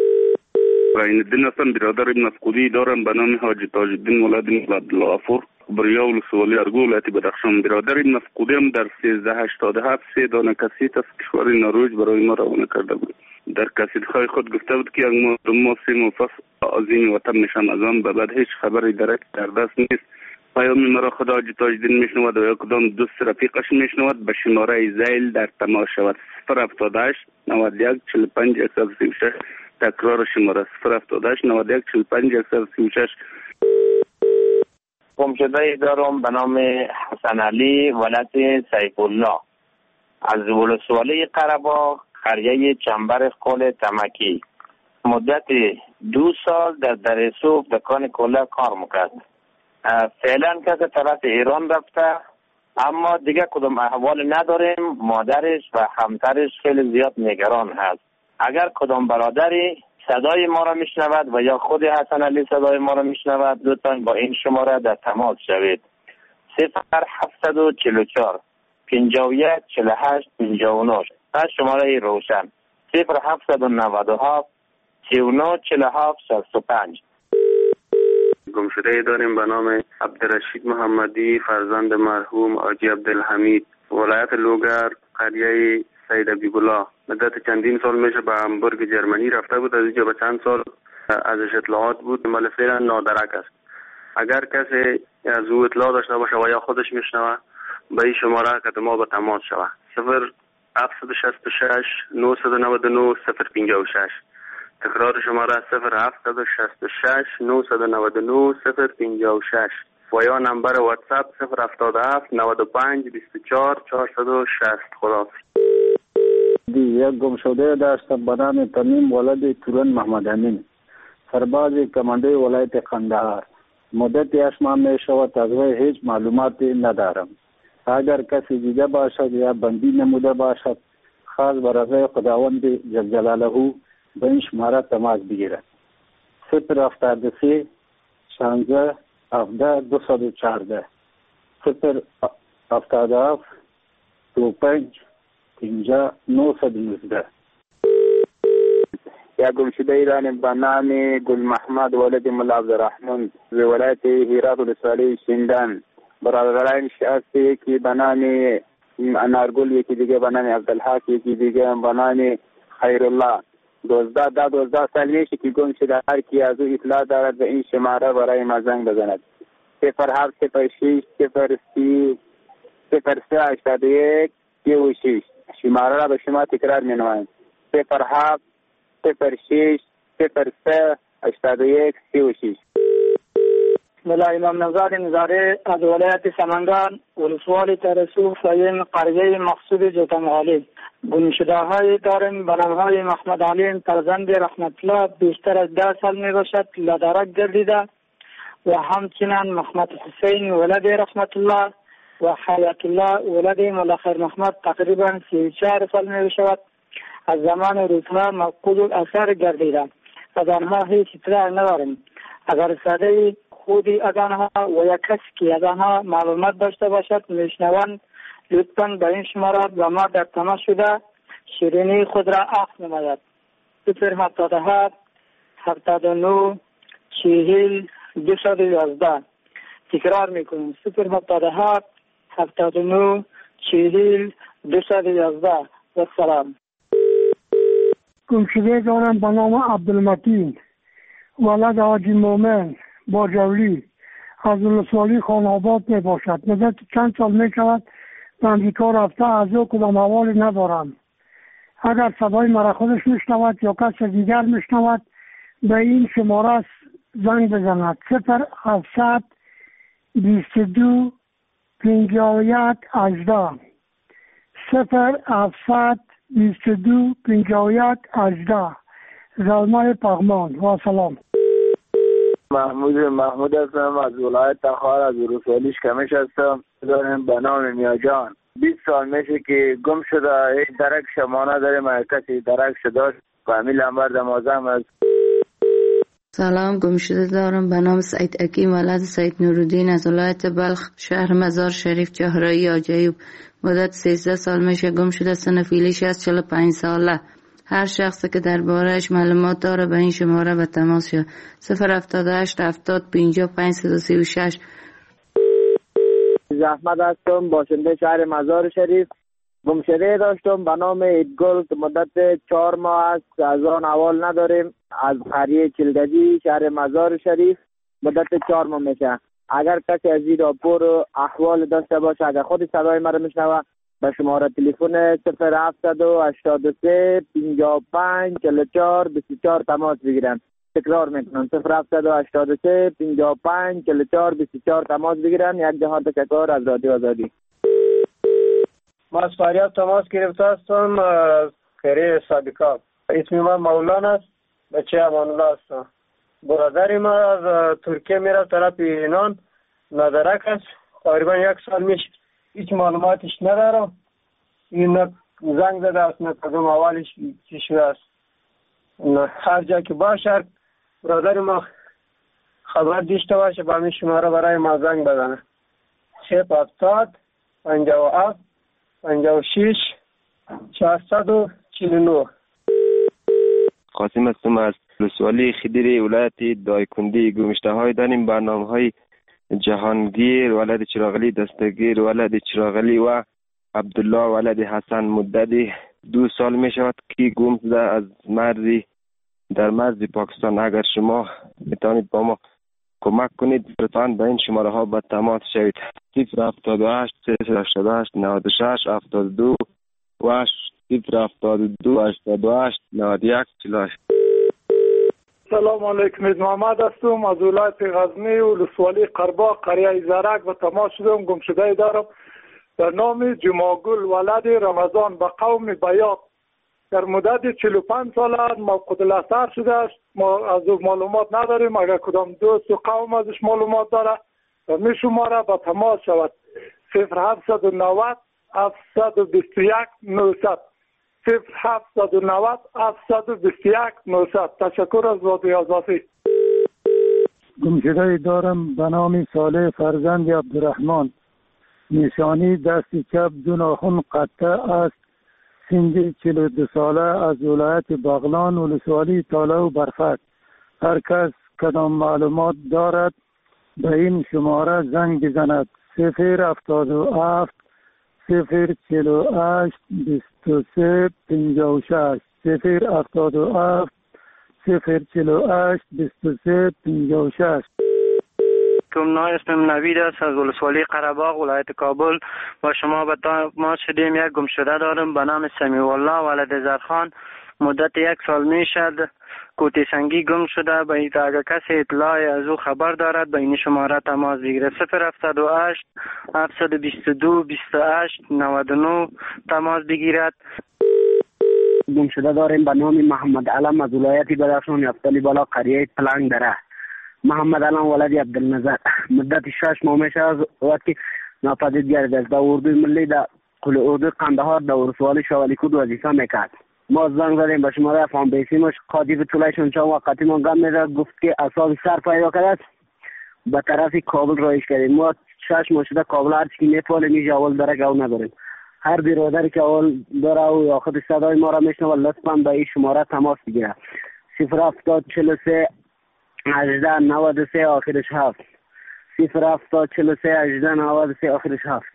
این الدین هستم، برادر مفقودی دارم به نام حاجی تاج الدین ولد عبدالغفور، بریا ولسوالی ارگو، ولایت بدخشان. برادر مفقودی هم در سیزده هشتاد و هفت سه دانه کسیت از کشور نروژ برای ما روانه کرده بود. در کسیت‌های خود گفته بود که یک ماه دو ماه سه ماه پس عظیم وطن میشم، از آن به بعد هیچ خبری درک در دست نیست. پیام مرا خدا حاجی تاج الدین میشنود و یا کدام دوست رفیقش میشنود به شماره زیل در تماس شود. صفر هفتاد و هشت نود و یک چهل و پنج صد و سی و شش. تکرار شماره صفر هفتاد و هشت نود و یک چهل و پنج صد و سی و شش. گم شده دارم به نام حسن علی، ولایت سیف الله، از ولسوالی قره‌باغ، قریه چنبر قل تمکی. مدت دو سال در درسوف دکان کلا کار میکرد. فعلا کسی طرف ایران رفته اما دیگه کدام احوال نداریم. مادرش و همسرش خیلی زیاد نگران هست. اگر کدام برادری صدای ما را میشنود و یا خود حسن علی صدای ما را میشنود، لطفاً با این شماره در تماس شوید. صفر هفتصد و چهل و چهار پنجاه و یک چهل و هشت پنجاه و نه. از شماره روشن صفر هفتصد و نود و هفت سی و نه چهل و هفت شصت و پنج. گم شده داریم به نام عبدالرشید محمدی، فرزند مرحوم حاجی عبدالحمید، ولایت لوگر، قریه سید ابی‌الله. مدت چندین سال میشه به همبورگ جرمنی رفته بود. از اینجا به چند سال ازش اطلاعات بود، ولی فعلا نادرک است. اگر کسی از او اطلاع داشته باشه و یا خودش میشنوه به این شماره که ما به تماس شود. صفر هفتصد و شصت و شش نهصد و نود و نه صفر پنجاه و شش. تکرار شماره صفر هفتصد و شصت و شش نهصد و نود و نه صفر پنجاه و شش و یا نمبر واتساپ صفر هفتاد و هفت نود و پنج بیست و چهار چهارصد و شصت. خدا یک گم شده داشتم به نام تمیم ولد تورن محمد امین، سرباز کمانده ولایت قندهار. مدت هشت ماه می شود از وی هیچ معلوماتی ندارم. اگر کسی دیده باشد یا بندی نموده باشد خاص برای خداوند جل جلاله به این شماره تماس بگیرد. صفر هفتاد و سه شانزده هفده دویست و چهارده صفر هفتاد و هفت دو پنج پنجاه نهصد و نوزده. یا گم شده ایران به نام گل محمد ولد ملا عبدالرحمن، ز ولایت هرات ولسوالی شندان. برادرانش هستی که به نام انارگل، یکی دیگه به نام عبدالحق، یکی دیگه به نام خیرالله. دوزده ده دوزده سال میشه که گم شده. هر کی از او اطلاع دارد به این شماره برای ما زنگ بزند. صفر هفت صفر شش صفر سی صفر سه هشتاد و یک سی و شش شماره را به شما تکرار می نمایم: صفر هفت صفر شش صفر سه هشتاد و یک سی و شش. ملا امام نوزاد نظاره از ولایت سمنگان ولسوالی ترسو فاین قریه مقصود جوتمغالی. گمشده های داریم به نام های محمد علی فرزند رحمت الله بیشتر از ده سال می باشد لدرک گردیده و همچنین محمد حسین ولد رحمت الله و حیات الله ولد ملاخر محمد تقریبا سی و چهار سال می باشد. از زمان روزها مفقود الاثر گردیده. از آنها هیچ اطلاع نداریم. اگر صدای خودی از آنها و یک کسی که از آنها معلومات داشته باشد میشنوند لطفاً به این شماره و ما در تماس شده شیرینی خود را عکس نماید. صفر هفتاد و هفت هفتاد و نه چهل دویست و یازده. تکرار میکنیم: صفر هفتاد و هفت هفتاد و نه چهل دویست و یازده. و سلام. گمشده دارم به نام عبدالمتین ولد حاجی مومن با جولی از ولسوالی خانآباد می باشد. مدت چند سال می شود به امریکا رفته، از او کدام حوالی ندارم. اگر صدای مرا خودش میشنود یا کس دیگر میشنود به این شماره زنگ بزند: صفر هفتصد بیست و دو پنجاه و یک هجده. صفر هفتصد بیست و دو پنجاه و یک هجده. زلمه پغمان. و سلام. محمود محمود هستم از ولایت تخار از ولسوالی شکمش هستم. داریم به نام میاجان. بیست سال میشه که گم شده، هیچ درک شما نداریم. هر کسی درک شده فامیل انبر دمازم است. سلام، گم شده دارم به نام سعید حکیم ولد سعید نورالدین از ولایت بلخ شهر مزار شریف جهرایی آجایب. مدت سیزده سال میشه گم شده. سن فعلیش از چهل و پنج ساله. هر شخصی که دربارهش معلومات داره به این شماره به تماس شد: صفر هفتاد و هشت هفتاد پنجاه پنج صد و سی و شش. زحمت هستم، باشنده شهر مزار شریف. گمشده داشتم به نام ایدگل که مدت چهار ماه است از آن احوال نداریم. از قریه چلگجی شهر مزار شریف مدت چهار ماه میشه. اگر کسی از این راپور احوال داشته باشه، اگر خود صدای مرا میشنوه، به شماره تلفن صفر هفتصد و هشتاد و سه پنجاه و پنج چهل و چهار بیست و چهار تماس بگیرن. تکرار میکنم: صفر هفتصد و هشتاد و سه پنجاه و پنج چهل و چهار بیست و چهار تماس بگیرن. یک جهان تشکر از رادیو آزادی. ما از فریاد تماس گرفته هستم از قریه صادقات. اسم من مولانا است، بچه امان الله هستم. برادری ما از ترکیه میره طرف ایران، ندرک است. تقریبا یک سال میشه، هیچ معلوماتش ندارم. این زنگ زده است، نه کدوم اولش چی شده است. هر جا که باشه برادر ما خبر داشته باشه به همین شماره برای ما زنگ بزنه: صفر هفتاد پنجاه و هفت پنجاه و شش چهارصد و چهل و نه. قاسم هستم از ولسوالی خدیری ولایت دایکندی. گمشته های داریم به نام های جهانگیر ولد چراغلی دستگیر ولد چراغلی و عبدالله ولد حسن. مدت دو سال می شود که گم شده از مرزی در مرز پاکستان. اگر شما میتونید با ما کمک کنید لطفاً به این شماره ها با تماس شوید: صفر هفتاد و هشت صفر هشتاد و هشت نود و شش هفتاد و دو و صفر هفتاد و دو هشتاد و هشت نود و یک چهل و هشت. سلام علیکم، محمد هستم از ولایت غزنی ولسوالی قرباق قریه زرک و تماس شدم. گمشده دارم به نام جماگل ولد رمضان به قوم بیاق. در مدت چهل و پنج سال موقوت الاثر شده است. ما از او معلومات نداریم. اگر کدام دوست و قوم ازش معلومات داره و می شماره به تماس شود: صفر هفتصد و نود هفتصد و بیست و یک نهصد. صفر هفتصد و نود هفتصد و بیست و یک نهصد. تشکر از رادیو آزادی. گمشده دارم به نام صالح فرزند عبدالرحمن. نشانی دست چپ دو ناخن قطع است. سن چهل و دو ساله از ولایت بغلان ولسوالی تاله و برفک. هر کس کدام معلومات دارد به این شماره زنگ بزند: صفر هفتاد و هفت صفر چهل و هشت بیست و سه پنجاه و شش. صفر هفتاد و هفت صفر چهل و هشت بیست و سه پنجاه و شش. علیکم. نا اسمم نوید است از ولسوالی قره‌باغ ولایت کابل. با شما به تماس شدیم. یک گمشده دارم به نام سمیع الله ولد زرخان. مدت یک سال می شد کوتی سنگی گم شده. به این اگر کسی اطلاعی از او خبر دارد به این شماره تماس بگیرد. صفر هفتاد و هشت هفتصد و بیست و دو بیست و هشت نود و نه تماس بگیرد. گمشده داریم به نام محمد علم از ولایت بدخشان یفتلی بالا قریه پلنگ دره. محمد علم ولد عبدالنظر. مدت شش ماه میشه از وقت که ناپدید گردید. در اردوی ملی در کل اردوی قندهار در ولسوالی شوالیکود وظیفه میکرد. ما زنگ زدیم به شماره افغان بیسیمش قاضی به طولشون چند وقتی ما گم میده گفت که اصاب سر پیدا کرد به طرف کابل رایش کردیم. ما شش ماه شده کابل هرچی که میتوانیم میشه اول درک او نداریم. هر برادری که اول داره او یا خود صدای ما را میشنه و لطفا به این شماره تماس بگیره. صفر هفتاد چهل و سه هجده نود و سه آخرش هفت. صفر هفتاد چهل و سه هجده نود و سه آخرش هفت.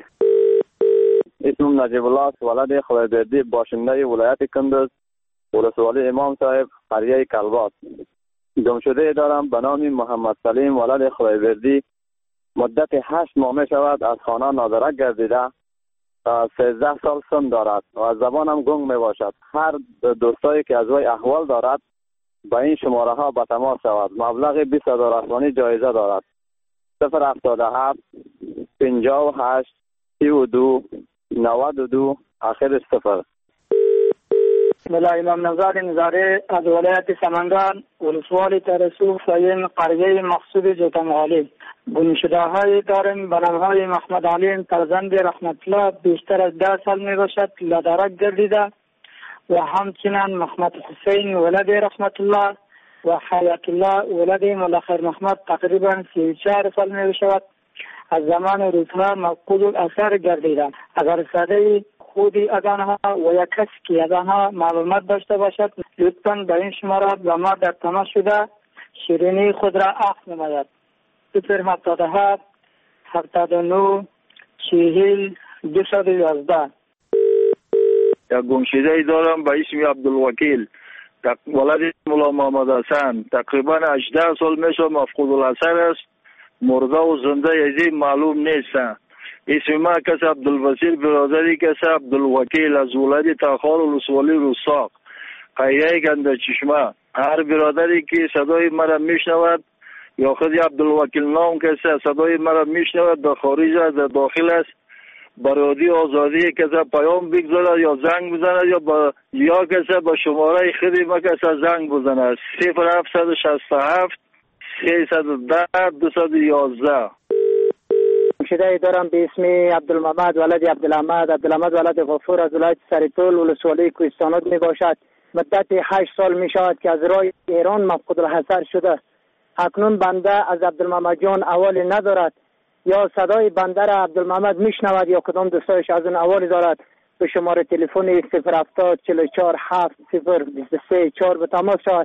اسمم نجیب الله است ولد خدایبردی باشنده ولایت کندز ولسوالی امام صاحب قریه کلبات. گمشده دارم به نام محمد سلیم ولد خدایبردی. مدت هشت ماه می شود از خانه نادرک گردیده. سیزده سال سن دارد و از زبانم گنگ می باشد. هر دوستایی که از وی احوال دارد با این شماره ها به تماس شود. مبلغ بیست هزار افغانی جایزه دارد. صفر هفتاد و هفت پنجاه و هشت سی و دو نود و دو آخرش صفر. ملا امام نژاد نظاره از ولایت سمنگان ولسوالی ترسو فاین قریه مقصود جوتمغالی. گمشده های داریم به نام های محمد علیم فرزند رحمت الله بیشتر از ده سال می باشد لادرک گردیده و همچنین محمد حسین ولد رحمت الله و حیات الله ولد ملخر محمد تقریبا سی و چهار سال می باشد. از زمان روزها مفقود الاثر گردیده. اگر صدای خودی از آنها و یک کسی که از آنها معلومات داشته باشد لطفاً به این شماره با ما در تماس شده شیرینی خود را عفو نماید. صفر هفتاد و هفت هفتاد و نه چهل دویست و یازده. یک گمشده دارم به اسم عبدالوکیل ولد مولا محمد حسن. تقریبا هجده سال میشه مفقود الاثر است. مرده و زنده یزی معلوم نیست. اسم ما کس عبدالبصیر برادری کس عبدالوکیل از ولایت تاخار ولسوالی رستاق قریه گنده چشمه. هر برادری که صدای مرا میشنود یا خود عبدالوکیل نام کسی صدای مرا میشنود در خارج است در داخل است برادی آزادی کسی پیام بگذارد یا زنگ بزند یا با یا کسی با شماره خودی ما کسی زنگ بزند. صفر هفتصد و شصت و هفت سیصد و ده دویست و یازده. گمشده دارم به اسم عبدالمحمد ولد عبدالحمد. عبدالحمد ولد غفور از ولایت سرطول ولسوالی کوهستانات می باشد. مدت هشت سال می شود که از راه ایران مفقود الحصر شده. اکنون بنده از عبدالمحمد جان احوالی ندارد یا صدای بنده را عبدالمحمد می شنود یا کدام دوستایش از اون احوالی دارد. به شماره تلفن صفر هفتاد چهل و چهار هفت صفر بیست و سه چهار به تماس شود.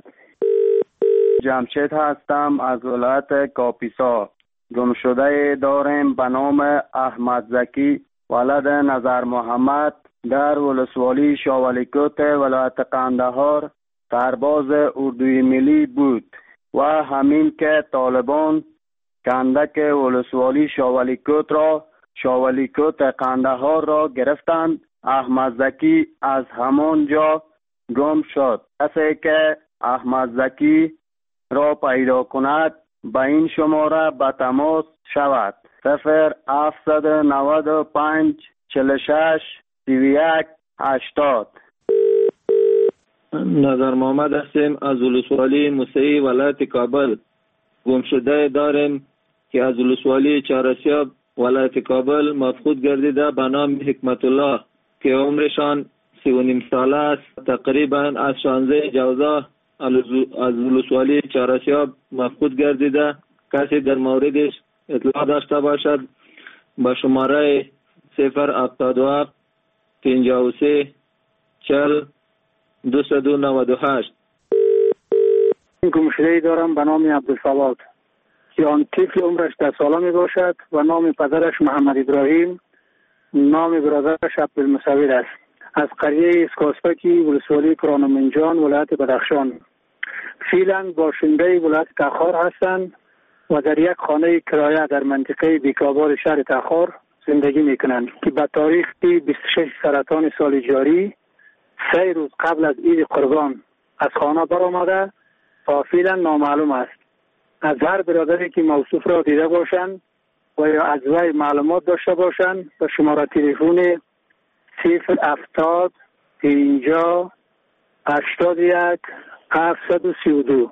جمشید هستم از ولایت کاپیسا. گمشده داریم به نام احمد زکی ولد نظر محمد در ولسوالی شاولیکوت ولایت قندهار سرباز اردوی ملی بود و همین که طالبان کندک ولسوالی شاولیکوت را شاولیکوت قندهار را گرفتند. احمد زکی از همان جا گم شد. کسی که احمد زکی را پیدا کند به این شماره به تماس شود. صفر هفتصد و نود و پنج چهل و شش سی و یک هشتاد. نظر محمد هستیم از ولسوالی موسعی ولایت کابل. گمشده داریم که از ولسوالی چهارسیاب ولایت کابل مفقود گردیده به نام حکمت الله که عمرشان سی و نیم ساله است. تقریبا از شانزده جوزا از ولسوالی چهارسیاب مفقود گردیده. کسی در موردش اطلاع داشته باشد با شماره صفر هفتاد و هفت پنجاه و سه چهل دویست و نود و هشت. گمشده‌ای دارم به نام عبدالصواد که آن طفل عمرش ده ساله می باشد و نام پدرش محمد ابراهیم، نام برادرش عبدالمصور است. از قریه اسکاسپکی ولسوالی کرانمنجان ولایت بدخشان. فعلا باشنده ولایت تاخار هستند و در یک خانه کرایه در منطقه بیکابار شهر تخار زندگی میکنند که به تاریخ بیست و شش سرطان سال جاری سه روز قبل از عید قربان از خانه برآمده تا فعلا نامعلوم است. از هر برادری که موصوف را دیده باشند و یا از وی معلومات داشته باشند به شماره تلفن صفر هفتاد پنجاه هشتاد و یک هفتصد و سی و دو.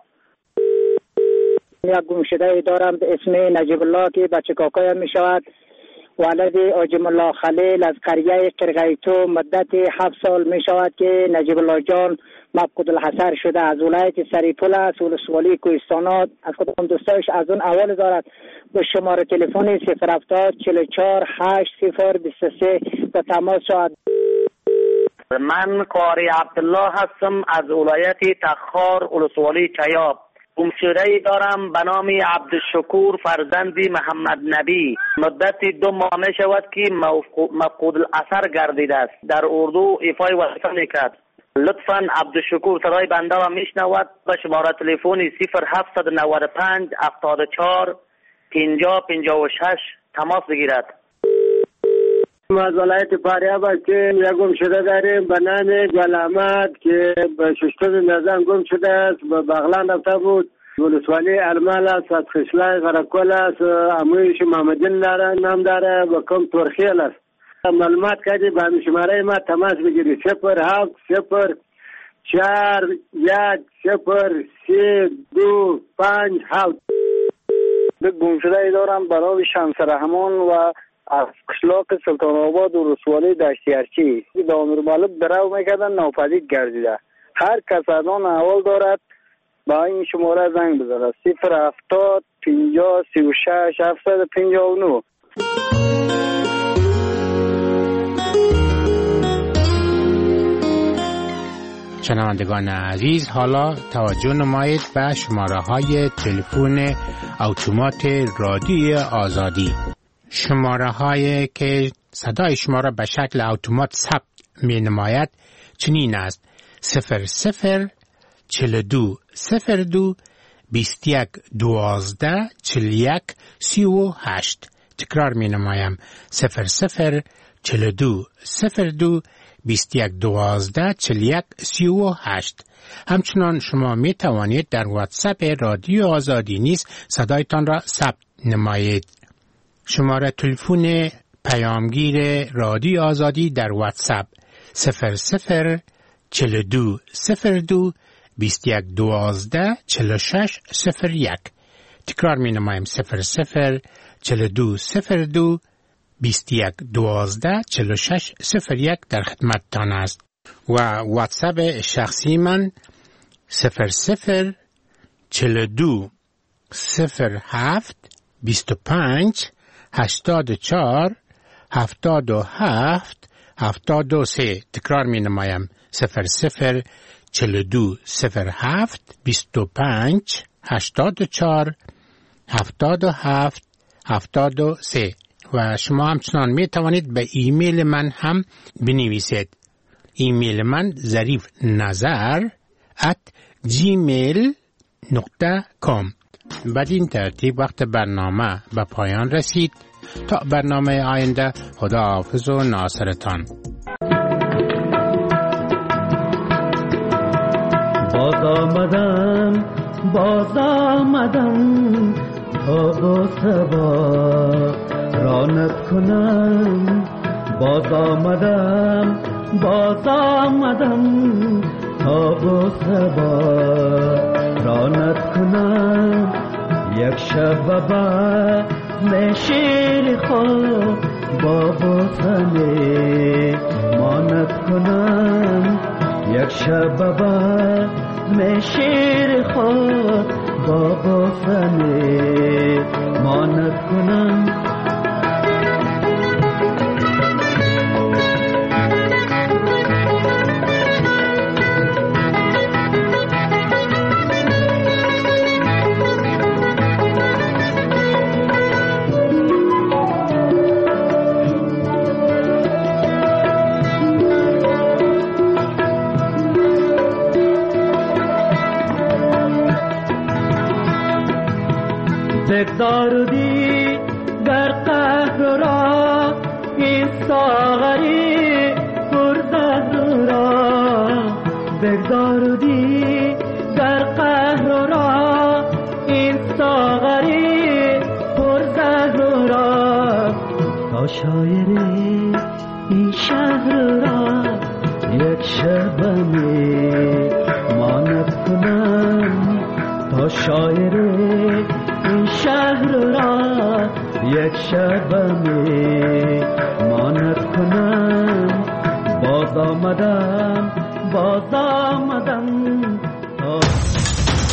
یک گمشده دارم به اسم نجیب الله که بچه کاکایم می شود. ولد آجم الله خلیل از قریه قرغیتو مدت هفت سال می شود که نجیب الله جان مفقود الحصر شده. از ولایت سریپول است، ولسوالی کوهستانات. از خودم دوستایش از اون اول دارد به شماره تلفن صفر هفتاد چهل و چهار هشت صفر بیست و سه به تماس شود. من قاری عبدالله هستم از ولایت تخار ولسوالی چیاب. گمشده‌ای دارم به نام عبدالشکور فرزند محمد نبی. مدت دو ماه می شود که مفقود الاثر گردیده است. در اردو ایفای وظیفه میکرد. لطفاً عبدالشکور صدای بنده را میشنود به شماره تلفن صفر هفتصد و نود و پنج هفتاد و چهار پنجاه پنجاه و شش تماس بگیرد. ما از ولایت فاریاب هستیم. یک گمشده داریم به نام گل احمد که به ششتم نظام گم شده است. به بغلان رفته بود. ولسوالی ارمال است، از خشلای غرقل است، امویش محمدین داره نام داره و کم ترخیل است. معلومات کردی به شماره ما تماس بگیری صفر هفت صفر چهار یک صفر سه دو پنج هفت. یک گمشده دارم برای شمس رحمان و از قشلاق سلطان آباد و رسوالی دشتیارچی به امیر مالک درو میکردن ناپدید گردیده. هر کس از آن احوال دارد با این شماره زنگ بزنه صفر هفتاد پنجاه سی و شش هفتصد و پنجاه و نه. شنوندگان عزیز، حالا توجه نمایید به شماره های تلفن اتومات رادیو آزادی. شماره هایی که صدای شما را به شکل اتومات ثبت می نماید چنین است: صفر صفر چهل و دو صفر دو بیست و یک دوازده چهل و یک سی و هشت. تکرار می نمایم: صفر صفر چهل و دو صفر دو بیست و یک دوازده چهل و یک سی و هشت. همچنان شما می توانید در واتساپ رادیو آزادی نیز صدایتان را ثبت نمایید. شماره تلفن پیامگیر رادیو آزادی در واتساپ صفر صفر چهل و دو صفر دو بیست و یک دوازده چهل و شش صفر یک. تکرار می نمایم: صفر صفر چهل و دو صفر دو بیست و یک دوازده چهل و شش صفر یک در خدمتتان است. و واتساپ شخصی من صفر صفر چهل و دو صفر هفت بیست و پنج هشتاد و چهار هفتاد و هفت هفتاد و سه. تکرار می نمایم: صفر صفر چهل و دو صفر هفت بیست و پنج هشتاد و چهار هفتاد و هفت هفتاد و سه. و شما همچنان می توانید به ایمیل من هم بنویسید. ایمیل من ظریف نظر ات جیمیل نقطه کام. بدین ترتیب وقت برنامه به پایان رسید. تا برنامه آینده، خدا حافظ و ناصرتان. باز آمدم باز آمدم تا با سبا رانت کنم. باز آمدم باز آمدم تا با سبا رانت کنم. یک شب بعد نشیر خود با بوسنه مانت کنم. یک شب بعد نشیر خود با بوسنه مانت کنم. بگذارودی در قهر را این ساغری پرزهر را، بگذارودی در قهر را این ساغری پرزهر را، تا شاعری این شهر را یک شب می ماند کنم، تا شاعری این شهر را یک شب می ماند کنم. باز آمدم باز